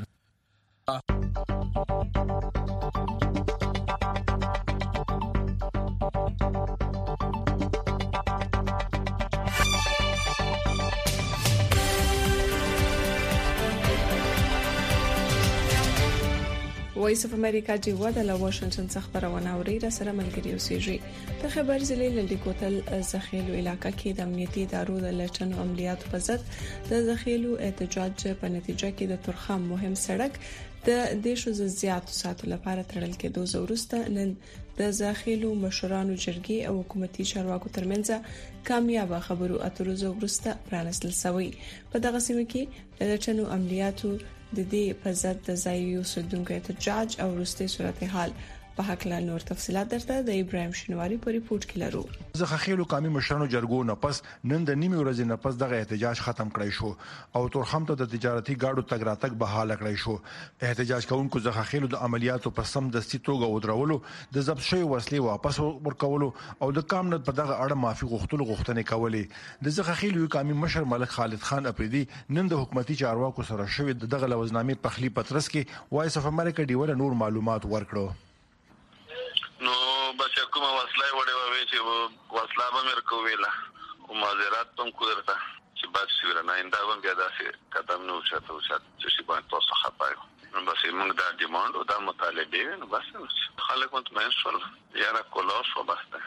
وایس اف امریکا ډیوا د واشنگټن څخه خبرونه اوري را سره ملګری اوسېږي. د خبر ضلع لنډی کوتل زخیلو علاقې کې د امنیتي ادارو د لټنو عملیاتو په ضد د زخیلو احتجاج په نتیجه کې د تورخم مهم سړک د دیشو زیاتو ساتلو لپاره تړل کېدو وروسته نن د زخیلو مشرانو جرګې او حکومتي چارواکو ترمنځ کامیاب خبرو اترو وروسته پرانستل شوی. په دغه سیمه کې د لټنو عملیاتو د دې په ضد د ځایي اوسیدونکو احتجاج او وروستي صورتحال په حق لا نور تفصيلات درته د ابراهيم شنواري په ریپورت کې لرو. زخخیلو قومي مشرانو جرګو نه پس نن د نیمه ورځې نه پس دغه احتجاج ختم کړی شو او تورخم ته د تجارتي گاډو تګ راتګ بحاله کړی شو. احتجاج کوونکو زخخیلو د عملیاتو په سم دستي توګه ودرولو، د ضبط شوی وسلې واپس ورکولو او د کامنت په دغه اړه معافي غوښتنې کولې. د زخخیلو قومي مشر ملک خالد خان اپریدي نن د حکومتي چارواکو سره شوی دغه لوزنامې په خلی پترس کې وایس اف امریکا ډیوله نور معلومات ورکړو. نو بس کومه وسله وړه وې چې وسله به مرکو ویلا او معذرت تم کو درته چې بس سره نه انده هم بیا داسې قدم نو شته چې باندې تاسو خپایو. نو بس موږ دا ډیماند او دا مطالبه نو بس خلک مطمئن شول یاره کولاش و بس.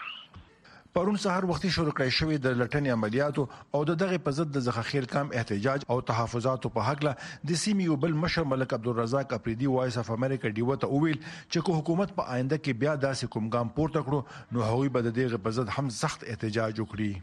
پرون سحر وختي شروع کړی شوی د لټنې عملیاتو او دغه په ضد د زخخیل کام احتجاج او تحفظاتو په حق له د سیمې بل مشر ملک عبدالرزاق اپریدي وایس اف امریکا ډیو ته ویل چې کو حکومت په آینده کې بیا داسې کوم ګام پورته کړو نو هغوی به دغه په ضد هم سخت احتجاج وکړي.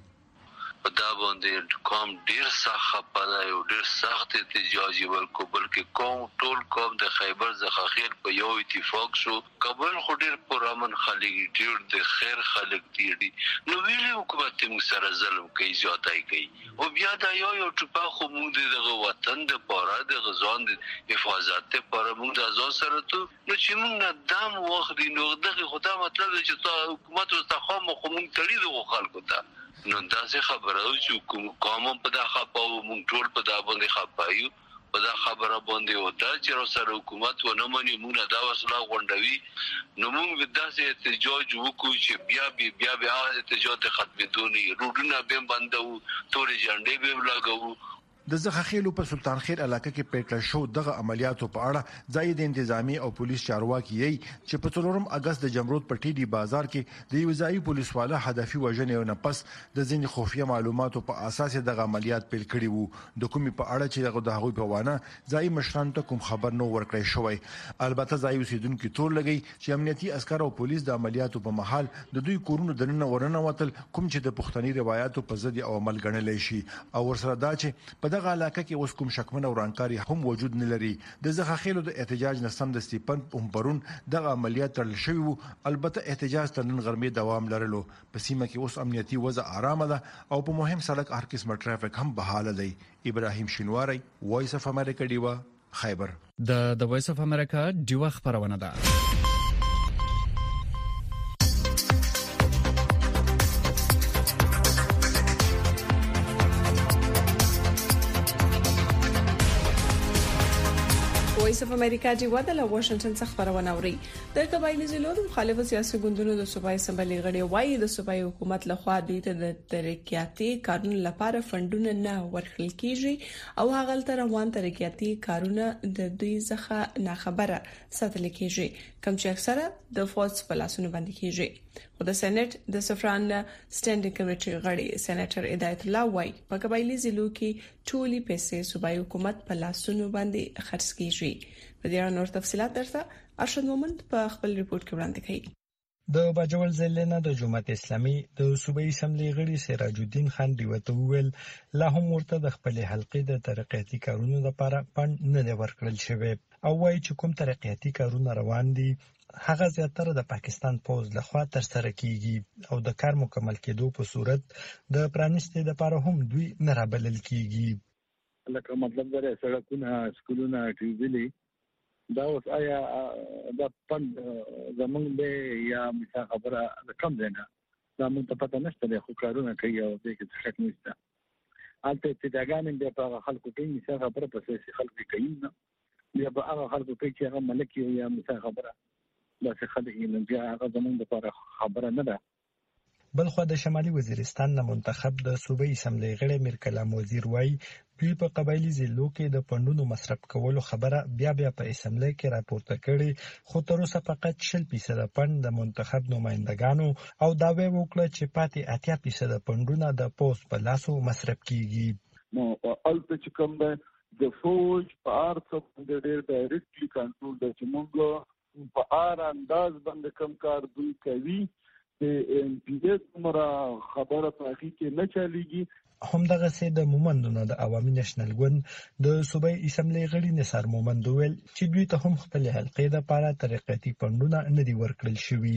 دا باندې کوم ډیر سخت پدای او ډیر سخت احتجاج ورکو بلکې کوم ټول کوم د خیبر زخخیل په یو اتفاق شو. کابل خو ډیر پرامن خلک ډیر د خیر خلک دي نو ویلي حکومت موږ سره ظلم کوي زیاتای کوي او بیا دا یو ټپه خو موږ دغه وطن د پاره د غزان د حفاظت لپاره موږ د ځان سره ته نو چې موږ دام وخت نو دغه خدای مطلب چې حکومت واستخوم خو موږ تړي د خلکو ته نو دا څه خبره او چې کوم په دا خپاو موږ ټول په دا باندې خپایو په دا خبره باندې او دا چې سره حکومت و نه مونږ موږ دا وسله غونډوي نو موږ د داسې احتجاج وکړو چې بیا احتجاج ختمېدونی روډونه به بندو تورې جنډې به لګاو. د زخخیلو په سلطان خیر علاقې کې پیټل شو دغه عملیاتو په اړه ځای د انتظامی او پولیس چارواکي یې چې په 3 اگست د جمرود په ټي ډي بازار کې د یو ځای پولیس والا هدفي وژنې او نه پس د ځینې خفیه معلوماتو په اساس دغه عملیات پیل کړي وو. د کومي په اړه چې دغه هغوی په وانه ځای مشران ته کوم خبر نو ورکړی شوی. البته ځای اوسیدونکو تور لګي چې امنیتي عسكر او پولیس د عملیاتو په محل د دوی کورونو دننه ورننه وتل کوم چې د پښتني روایتو په ضد او عمل ګڼل شي او ورسره دا چې په دغه علاقه کې اوس کوم شکمن او رانکاري هم وجود نه لري. د زخخیلو د احتجاج نسم د سټیپن پرون دغه عملیات ترل شوی وو. البته احتجاج تر نن غرمې دوام لرلو. په سیمه کې اوس امنیتي وضع آرامه ده او په مهم سړک هر قسمه ټرافیک هم بحاله دی. ابراهيم شنواری وایس اف امریکا دیوا خیبر. د وایس اف امریکا دیوا خبرونه ده. وایس اف امریکا جیوا د واشنگټن څخه خبرونه اوري. د قبایلی ضلعو د مخالفو سیاسي ګوندونو د صوبایي اسمبلی غړي وایي د صوبایي حکومت لخوا دوی ته د ترقیاتي کارونو لپاره فندونه نه ورکړل کیږي او هغه تر روان ترقیاتي کارونه د دوی څخه نه خبره ساتل کیږي کوم چې اکثره د فوج په لاسونو باندې کیږي. خو د سېنات د سفران سټانډینګ کمیټې غړي سېناتر هدایت الله وایي په قبایلی ضلعو کې ټولي پیسې صوبایي حکومت په لاسونو باندې خرڅ کیږي. په دې اړه نور تفصيلات درته ارشد مومند په خپل ریپورت کې وړاندې کړي. د باجوړ ضلع نه د جماعت اسلامي د صوبایي اسمبلی غړي سراج الدین خان دیوته ویل لا هم ورته د خپل حلقې د ترقیاتي کارونو لپاره فند نه دی ورکړل شوی او وایي چې کوم ترقیاتي کارونه روان دي هغه زیاتره د پاکستان پوز لخوا ترسره کیږي او د کار مکمل کېدو په صورت د پرانیستي لپاره هم دوی نه رابلل کیږي. لکه مطلب دا سړکونه سکولونه ټیوبلې دا اوس آیا د فند زمونږ به یا مثال خبره کم دی نه دا مونږ ته پته نشته خو کارونه کوي او دې کې شک نشته. البته ابتداګان د په خلکو کې مثال خبره په سیاسي خلک کوي نه یا په هغه خلکو کې چې هغه ملکی یا مثال خبره دا څه خلک یې نه هغه زمونږ لپاره خبره نه ده. بلخو د شمالي وزیرستان نه منتخب د صوبایي اسمبلی غړي میر کلام وزیر وایي دوی په قبایلی ضلعو کې د فندونو مصرف کولو خبره بیا په اسمبلی کې راپورته کړي خو تر اوسه فقط 60% فند د منتخب نمائندګانو او دا وکړه چې پاتې 80% فندونه د پوسټ په لاسو مصرف کیږي. نو البته چې کوم د فوج په ارڅ د ډېر ډایرکټلی کنټرول د چمونګو په انداز باندې کم کار دوی کوي د ام پی ایس عمره خبره په حقیقت نه چلیږي. همدغه سي د مومندونو د عوامي نېشنل ګوند د صوبایي اسمبلی غړي نثار مومند ویل چې دوی ته هم خپل حلقې د لپاره ترقیاتي فندونه نه دي ورکړل شوي.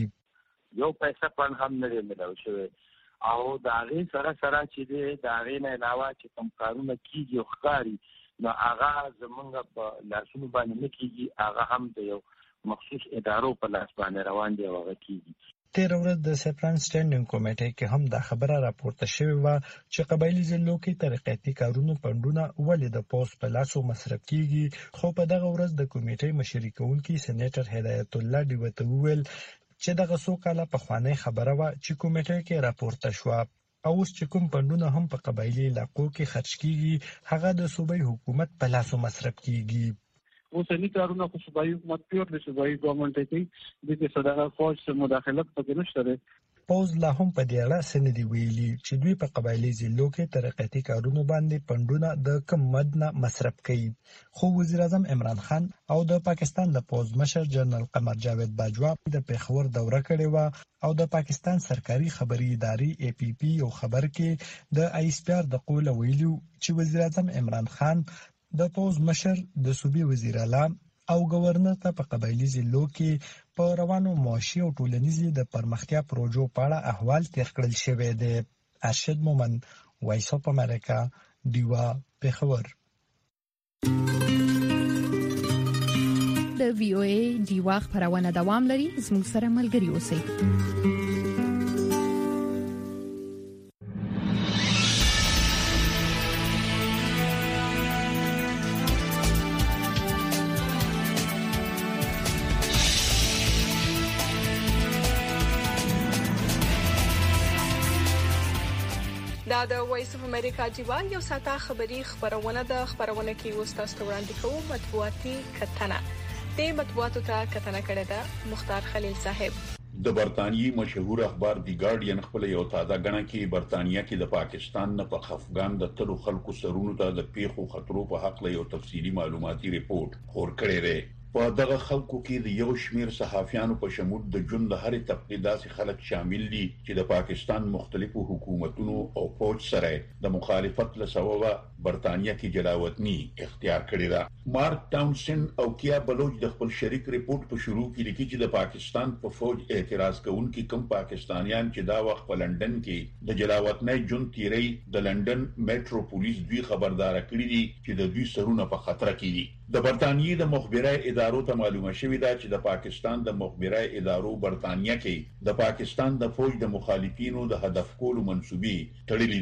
یو پیسې فند هم نه دی ملو شوی او دا غي سره چې دا غي نه علاوه چې کوم کارونه کیږي او ښکاری نو هغه زمونږ په لاسونو باندې نه کیږي هغه هم د یو مخصوص ادارو په لاس باندې روان دي او هغه کیږي. تیر ورځ د سفران سټانډینګ کمیټې کې هم دا خبره راپورته شوې و چې قبایلی ضلعو کې ترقیاتي کارونو فندونه ولې د پوسټ په لاسو مصرف کیږي خو په دغه ورځ د کمیټې مشري کوونکي سېناتر هدایت الله دیوته ویل چې دغه څو کاله پخوانی خبره و چې کمیټې کې راپورته شو او اوس چې کوم فندونه هم په قبایلی علاقو کې خرج کیږي هغه د صوبایي حکومت په لاسو مصرف کیږي. اوسنی کارونه خو صوبایي حکومت پیور د صوبایي ګورنمنت کوي د دې صدر فوج سره مداخلت پکې نشته ده. پوز لا هم په دې اړه سندې ویلي چې دوی په قبایلی ضلعو کې ترقیاتي کارونو باندې فندونه د کم مد نه مصرف کوي خو وزیر اعظم عمران خان او د پاکستان د پوز مشر جنرال قمر جاوید باجوا د پیښور دوره کړې و او د پاکستان سرکاري خبري ادارې ای پی پی یو خبر کې د آی اس پی آر د قوله ویلو چې وزیر اعظم عمران خان د پوز مشر د صوبې وزیر اعلی او گورنر ته په قبایلی ضلعو کې په روانو معاشي او ټولنیزي د پرمختیا پروژو په اړه احوال تیر کړل شوی دی. ارشد مومند وایس اف امریکا دیوا پیښور. د وی او ای دیوا خبرونه دوام لري زموږ سره ملګري اوسئ. دا د وایس اف امریکا جیوا یو ساته خبری خبرونه د خبرونه کې وستاسو وړاندې کوم مطبوعاتي کتنه د مطبوعاتو ته کتنه کړې ده مختار خلیل صاحب. د برتانیې مشهور اخبار دی ګارډین خپل یو تازه غنه کې برتانیې کې د پاکستان نه په افغان د تلو خلکو سرونو ته د پیښو خطرو په حق له یو تفصیلی معلوماتي ریپورت خور کړی دی. په دغه خلکو کې د یو شمیر صحافیانو په شمول د ژوند د هرې طبقې داسې خلک شامل دي چې د پاکستان مختلفو حکومتونو او فوج سره د مخالفت له سببه برتانیې کې جلاوطني اختیار کړې ده. مارک ټاونسند او کیا بلوچ د خپل شریک ریپورت په شروع کې لیکي چې د پاکستان په فوج اعتراض کوونکي کم پاکستانیان چې دا وخت په لندن کې د جلاوطنۍ ژوند تیری د لندن میټرو پولیس دوی خبردار کړی دي چې د دوی سرونه په خطر کې دي. د برتانیې د مخبره ادارو ته معلومه شوې ده چې د پاکستان د مخبره ادارو برتانیې کې د پاکستان د فوج د مخالفینو د هدف کولو منسوبې تړلې دي.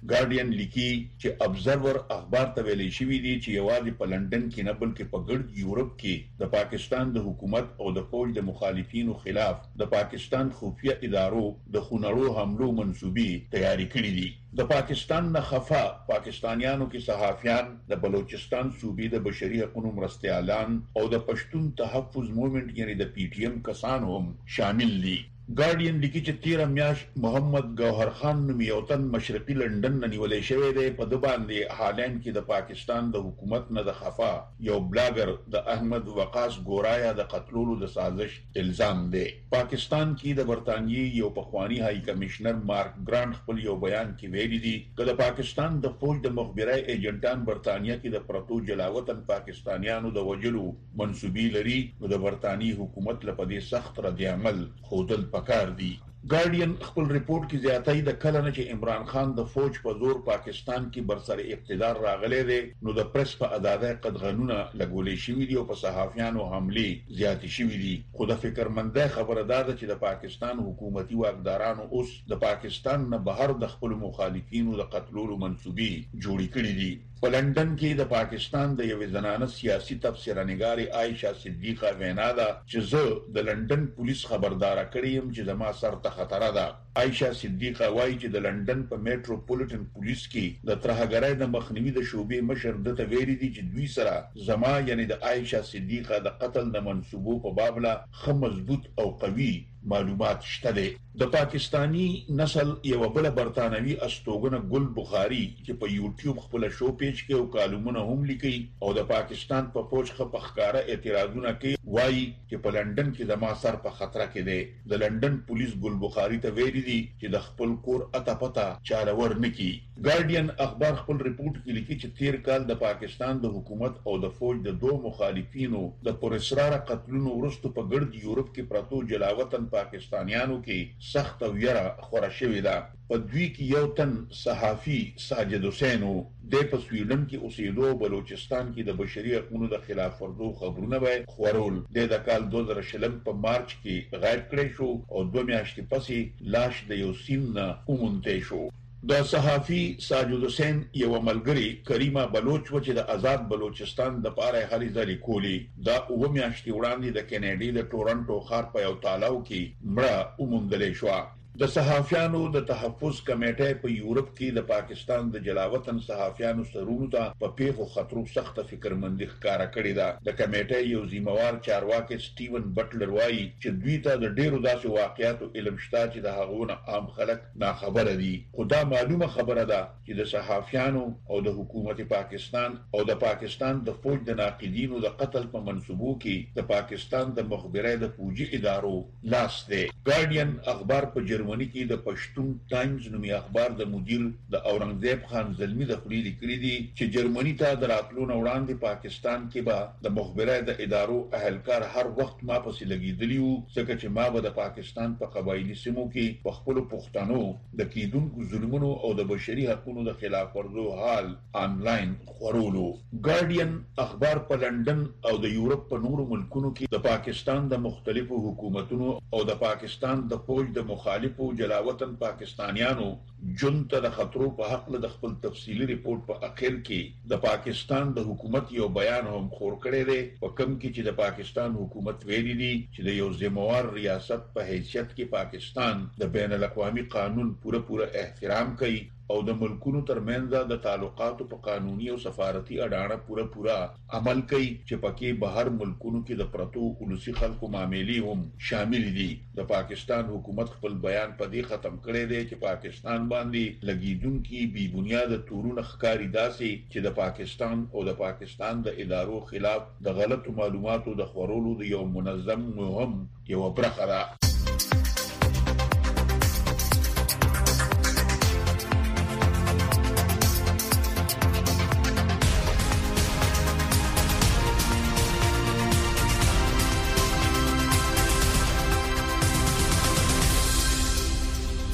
ګارډین لیکي چې ابزرور اخبار ته ویلي شوی دی چې یوازې په لندن کې نه بلکې په ګرد یورپ کې د پاکستان د حکومت او د فوج د مخالفینو خلاف د پاکستان خفیه ادارو د خونړو حملو منسوبې تیاری کړې دي. د پاکستان نه خفا پاکستانیانو کې صحافیان، د بلوچستان صوبې د بشري حقوقو مرستیالان او د پښتون تحفظ موومېنټ یعنی د پی ټی ایم کسان هم شامل دي. ګارډین لیکي چې 13 میاشت محمد گوهر خان نوم یو تن مشرقي لندن نه نیولې شوی دی. په د باندې هالند کې د پاکستان د حکومت نه د خفا یو بلاګر د احمد وقاص ګورایا د قتلولو د سازش الزام دی. پاکستان کې د برتانیې یو پخوانی هاي کمشنر مارک ګرانټ خپل یو بیان کې ویلي دي چې د پاکستان د فوج د مخبري ایجنټان برتانیې کې د پرتو جلاوطن پاکستانیانو د وجلو منسوبي لري نو د برتانیې حکومت لپاره سخت رد عمل خودل پکار دی. ګارډین خپل ریپورت کې زیاتای د کله نه چې عمران خان د فوج په زور پاکستان کې برسر اقتدار راغلی دی نو د پریس په اداده قدغنونه لګولې شوې دي او په صحافیانو حمله زیات شوې دي. خو د فکرمنده خبره ده چې د پاکستان حکومتي واکدارانو اوس د پاکستان نه بهر د خپل مخالفینو د قتلولو منسوبې جوړې کړې دي. په لندن کې د پاکستان د یو زنانه سیاسي تفسیرنګار عائشہ صدیقه وینا ده چې زه د لندن پولیس خبردار کړم چې د ما سر ته خطر ده. عائشہ صدیقه وایي چې د لندن په میټروپولیټن پولیس کې د ترهګرۍ د مخنیوي د شوبې مشر د ویلي دي چې دوی سره زما یعنی د عائشہ صدیقه د قتل د منسوبو په باب لا خه مضبوط او قوي معلومات شته دي. د پاکستانی نسل یو بل برتانوي استوګنه ګل بخاری چې په یوټیوب خپل شو پیج کې او کالمونه هم لیکي او د پاکستان په فوج خپخکاره اعتراضونه کوي وایي چې په لندن کې د ما سر په خطر کې دی. د لندن پولیس ګل بخاری ته ویلي دي چې د خپل کور اته پتا چارور نکي. ګارډین اخبار خپل ریپورت کې لیکي چې تیر کال د پاکستان د حکومت او د فوج د دوه مخالفینو د پرسرار قتلونو ورستو په ګرد یورپ کې پرتو جلاوطن پاکستانیانو کې سخت ویره خورا شوې ده. په دوی کې یو تن صحافي ساجد حسین د په سویډن کې اوسېدو بلوچستان کې د بشري حقوقو د خلاف ورزو خبرونه به خورول. د کال 2020 په مارچ کې غایب کړی شو او 2 میاشتې پسې لاش د یو سیم نه ومونته شو. د صحافي ساجد حسین یو ملګری کریمه بلوچ و چې د آزاد بلوچستان د پاره هلي ځلې کولی دا 2 میاشتې وړاندې د کینیډي د ټورنټو ښار په یو تالاو کې مړه وموندل شو. د صحافیانو د تحفظ کمیټه په یورپ کې د پاکستان د جلاوطن صحافیانو سرونو ته په پیښو خطرو سخت فکرمندي ښکارا کړې ده. د کمیټې یو ذمہوار چارواکي سټیون بټلر وایي چې دوی ته د ډیرو داسې واقعیاتو علم شته چې د هغونه عام خلک ناخبره دي. خدا معلومه خبره ده چې د صحافیانو او د حکومت پاکستان او د پاکستان د فوج د ناقدینو د قتل په منسوبو کې د پاکستان د مخبري د فوجي ادارو لاس دی. ګارډین اخبار په جرمني کې د پښتون ټایمز نومي اخبار د مدیر د اورنګزیب خان زلمی د خپل لیکلي دي چې جرمني ته دراتلو نه وړاندې پاکستان کې به د مخبري د ادارو اهلکار هر وخت ما پسې لګیدلی وو ځکه چې ما به د پاکستان په قبایلی سیمو کې په خپل پښتنو د کیدونکو ظلمونو او د بشري حقوقو د خلاف ورزو حال آنلاین خورولو. ګارډین اخبار په لندن او د یورپ په نورو ملکونو کې د پاکستان د مختلفو حکومتونو او د پاکستان د فوج د مخالفو جلاوطن پاکستانیانو جنته د خطرو په حق له خپل تفصیلی ریپورت په اخر کې د پاکستان د حکومت یو بیان هم خور کړی دی په کوم کې چې د پاکستان حکومت ویلي دي چې د یو ذمہوار ریاست په حیثیت کې پاکستان د بین الاقوامي قانون پوره احترام کوي او د ملکونو ترمنځ د تعلقاتو په قانوني او سفارتي اډانه پوره عمل کوي چې پکې بهر ملکونو کې د پرتو ولسی خلکو معاملې هم شامل دي. د پاکستان حکومت خپل بیان په دې ختم کړی دی چې پاکستان باندې لګیدونکي بی بنیاد تورونه ښکاری داسې چې د پاکستان او د پاکستان د ادارو خلاف د غلطو معلوماتو د خورولو د یو منظم مهم یو برخه ده.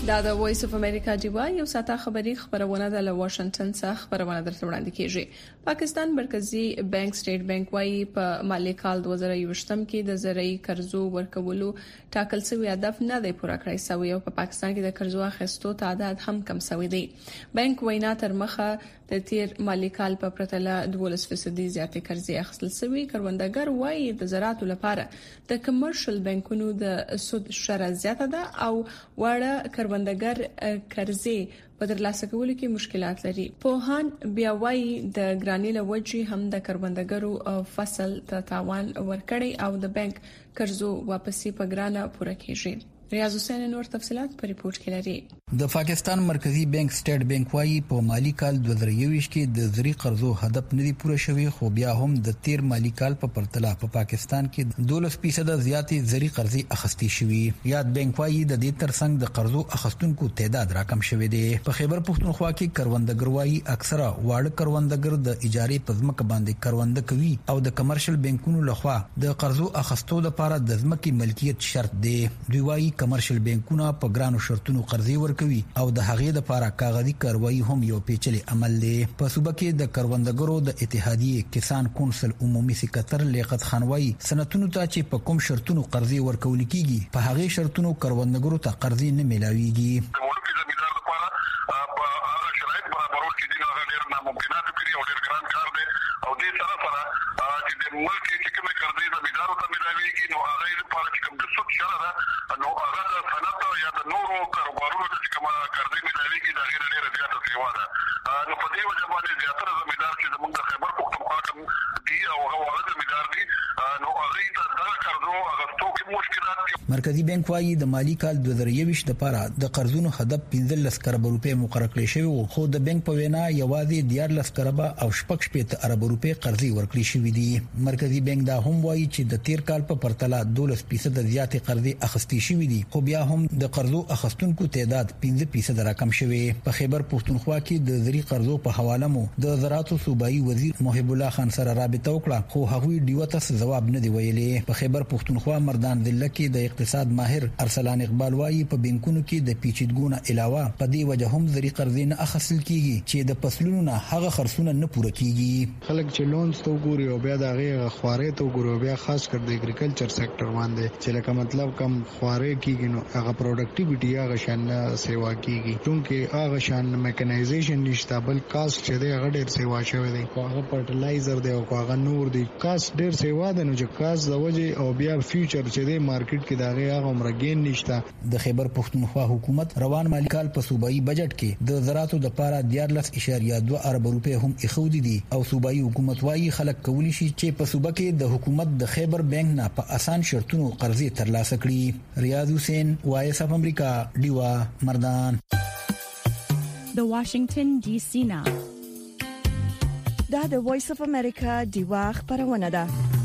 دا د وایس اف امریکا دیوا یو ساته خبری خبرونه د واشنگټن څخه خبرونه درته وړاندې کیږي. پاکستان مرکزی بانک سټیټ بانک وايي په مالی کال 2020 کې د زرعي قرضو ورکولو ټاکل شوی هدف نه دی پوره کړی شوی او په پاکستان کې د قرضو اخیستو تعداد هم کم شوی دی. بانک وینا تر مخه د تیر مالی کال په پرتله 12% زیاتې قرضې اخیستل شوی. کروندګر وايي د زراعت لپاره د کمرشل بانکونو د سود شره زیاته ده او وړه کروندګر قرضې په ترلاسه کولو کې مشکلات لري. پوهان بیا وايي د ګرانی له وجې هم د کروندګرو فصل ته تاوان ورکړي او د بانک قرضو واپسی په ګرانه پوره کیږي. ریاض حسین نور تفصيلات په ریپورت کې لري. د پاکستان مرکزی بانک سټیټ بانک وايي په مالی کال 2021 کې د زرعي قرضو هدف نه دی پوره شوی خو بیا هم د تیر مالی کال په پرتله په پاکستان کې 12% زیاتې زرعي قرضې اخیستي شوې. یاد بانک وايي د دې ترڅنګ د قرضو اخیستونکو تعداد راکم شوی دی. په خیبر پښتونخوا کې کروندګر وايي اکثره واړه کروندګر د اجارې په ځمکه باندې کرونده کوي او د کمرشل بانکونو لخوا د قرضو اخیستو لپاره د ځمکې ملکیت شرط دی. دوی وايي کمرشل بانکونه په ګرانو شرطونو قرضې ورکوي او د هغې لپاره کاغذي کاروایی هم یو پیچلي عمل دی. په صوبه کې د کروندګرو د اتحادیې کسان کونسل عمومي سکرټر لیاقت خان وايي سنتونو ته چې په کوم شرطونو قرضې ورکول کیږي په هغې شرطونو کروندګرو ته قرضې نه ملاويږي. مرکزی بانک وايي د مالی کال 2021 لپاره د قرضونو هدف 15 کروڑ روپے مقرر کړی شوی خو د بانک په وینا یوازې 14 کروڑ او 15 ارب روپے قرضې ورکړي شوې دي. مرکزی بانک دا هم وايي چې د تیر کال په پرتله 12% زیاتې قرضې اخیستي شوې دي خو بیا هم د قرضو اخیستونکو تعداد 15% راکم شوی. په خیبر پښتونخوا کې د زرعي قرضو په حواله مو د زراعت صوبایي وزیر محب الله خان سره رابطه وکړه خو هغوی ډیوته جواب نه دی ویلي. په خیبر پښتونخوا مردان ضلع کې د اقتصاد ماهر ارسلان اقبال وايي په بانکونو کې د پیچیدګونو علاوه په دې وجه هم زرعي قرضې نه اخیستل کیږي چې د فصلونو نه هغه خرڅونه نه پوره کیږي. خلک چې لونز ته ګوري او بیا د هغه خوارې ته ګوري بیا خاص کر د اګریکلچر سېکټر باندې چې لکه مطلب کم خوارې کیږي نو هغه پروډکټیویټي هغه شان سیوا کیږي چونکه هغه شان میکانایزیشن نشته بل کاست چې دی هغه ډیر سیوا شوی دی هغه فرټیلایزر دی او هغه نور دی کاست ډیر سیوا دی نو چې کاست د وجه او بیا فیوچر چې دی مارکیټ کې دا هغه عمرګین نشته. د خیبر پښتونخوا حکومت روان مالی کال په صوبایي بجټ کې د زراعت لپاره 14.2 ارب روپے هم اخودي دي او صوبایي حکومت وايي خلک کولی شي چې په صوبه کې د حکومت د خیبر بانک نه په اسان شرطونو قرضې ترلاسه کړي. ریاض حسین وایس اف امریکا دیوا مردان. د واشنگټن ډي سي نه دا د وایس اف امریکا دیوا خبرونه ده.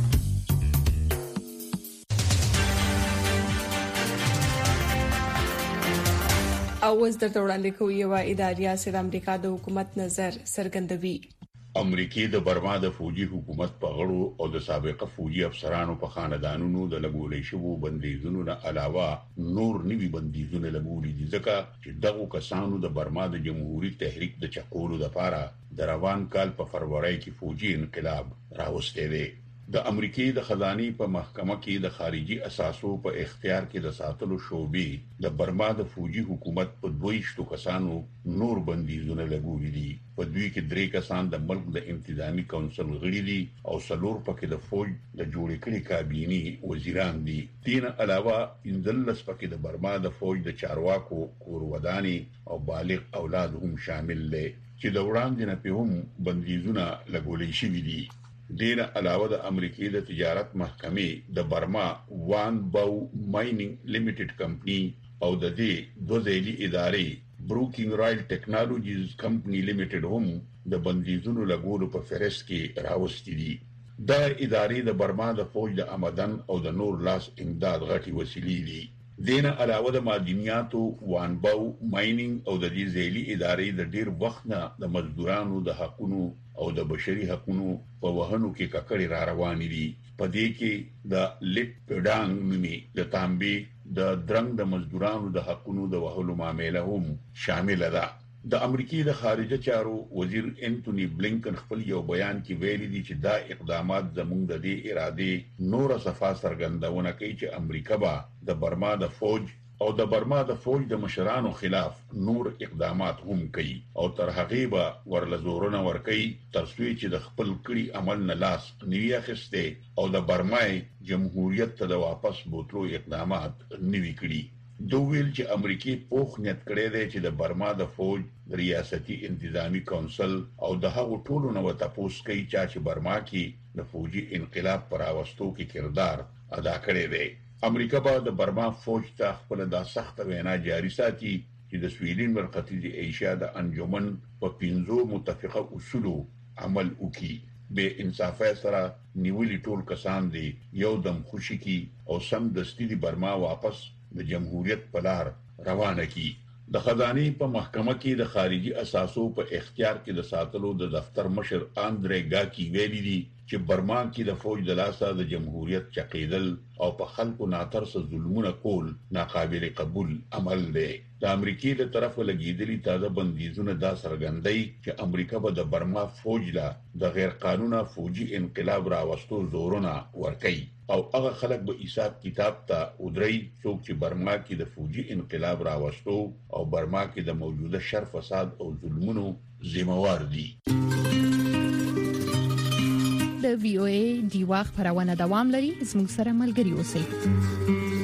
اوس درته وړاندې کوي یو اداري اساس د امریکا د حکومت نظر څرګندوي. امریکای د برما د فوجي حکومت په غړو او د سابقه فوجي افسرانو په خاندانونو د لګولې شوو بندیزونو نه علاوه نور نوي بندیزونه لګولې دي ځکه چې دغه کسانو د برما د جمهوریت تحریک د چقولو لپاره د روان کال په فروری کې فوجي انقلاب راوستي دي. د امریکای د خزاني په محکمه کې د خارجي اساسو په اختیار کې د ساتلو شوبې د برما د فوجي حکومت په 22 کسانو نور بندیزونه لګولې دي. په دوی کې 3 کسان د ملک د انتظامی کونسل غړي دي او 4 پکې د فوج د جوړې کړي کابینې وزیران دي. دین علاوه 15 پکې د برما د فوج د چارواکو کوروداني او بالغ اولاد هم شامل دي چې د وړاندې نه په هم بندیزونه لګولې شوي دي. دین علاوه د امریکای د تجارت محکمې د برما وان باو مایننګ لیمیټډ کمپنی او د دې دوه ځایي ادارې بروکینګ رایل ټیکنالوژیز کمپنی لیمیټډ هم د بندیزونو لګولو په فهرست کې راوستي دي. دا ادارې د برما د فوج د آمدن او د نور لاس امداد غټي وسیلې دي. دین علاوه د معدنیاتو وان باو مایننګ او د دې ځایي ادارې د ډیر وخت نه د مزدورانو د حقوقو او د بشري حقوقو په وهنو کې ککړې را روانې دي. په دې کې د لیپ پډانګ نومي د تانبي د درنګ د مزدورانو د حقوقو د وهلو معاملې هم شامل ده. د امریکای د خارجه چارو وزیر انټونی بلینکن خپل یو بیان کې ویلي دي چې دا اقدامات زموږ د دې اراده نور صفه سرګندونه کوي چې امریکا به د برما د فوج او د برما د فوج د مشرانو خلاف نور اقدامات هم کوي او تر هغه به ورلزورونه ور کوي تر څو چې د خپل کړي عمل نه لاس نیوي اخیسته او د برمای جمهوریت ته د واپس بوتلو اقدامات نیوي کړي. دویل چې امریکای پوخ نیت کړی دی چې د برما د فوج ریاستي انتظامی کونسل او د هغو ټولو نو تاسو کوي چې برما کې د فوجي انقلاب پر راوستو کې کردار ادا کړی دی. امریکا به د برما فوج ته خپل د سخت وینا جاری ساتي چې د سویډن ورختي ایشیا د انجمن په 15 متفقه اصولو عمل وکړي. به انصاف سره نیولې ټول کسان دي یو دم خوشي کی او سم دستی دی برما واپس د جمهوریت په لار روانه کی. د خزانه په محکمه کې د خارجي اساسو په اختیار کې د ساتلو د دفتر مشر اندرې ګاکی ویلي دي چې برما کې د فوج د لاسه د جمهوریت چقیدل او په خلکو ناترس ظلمونه کول ناقابل قبول عمل دی. د امریکای له طرفه لګیدلي تازه بندیزونه دا څرګندوي چې امریکا به د برما فوج لا د غیر قانوني فوجي انقلاب راوستو زورونه ورکړي او هغه خلک به حساب کتاب ته ودري څوک چې برما کې د فوجي انقلاب راوستو او برما کې د موجوده شر فساد او ظلمونو ذمہوار دي. د VOA دی واخ پرونه دوام لري زموږ سره ملګری اوسئ.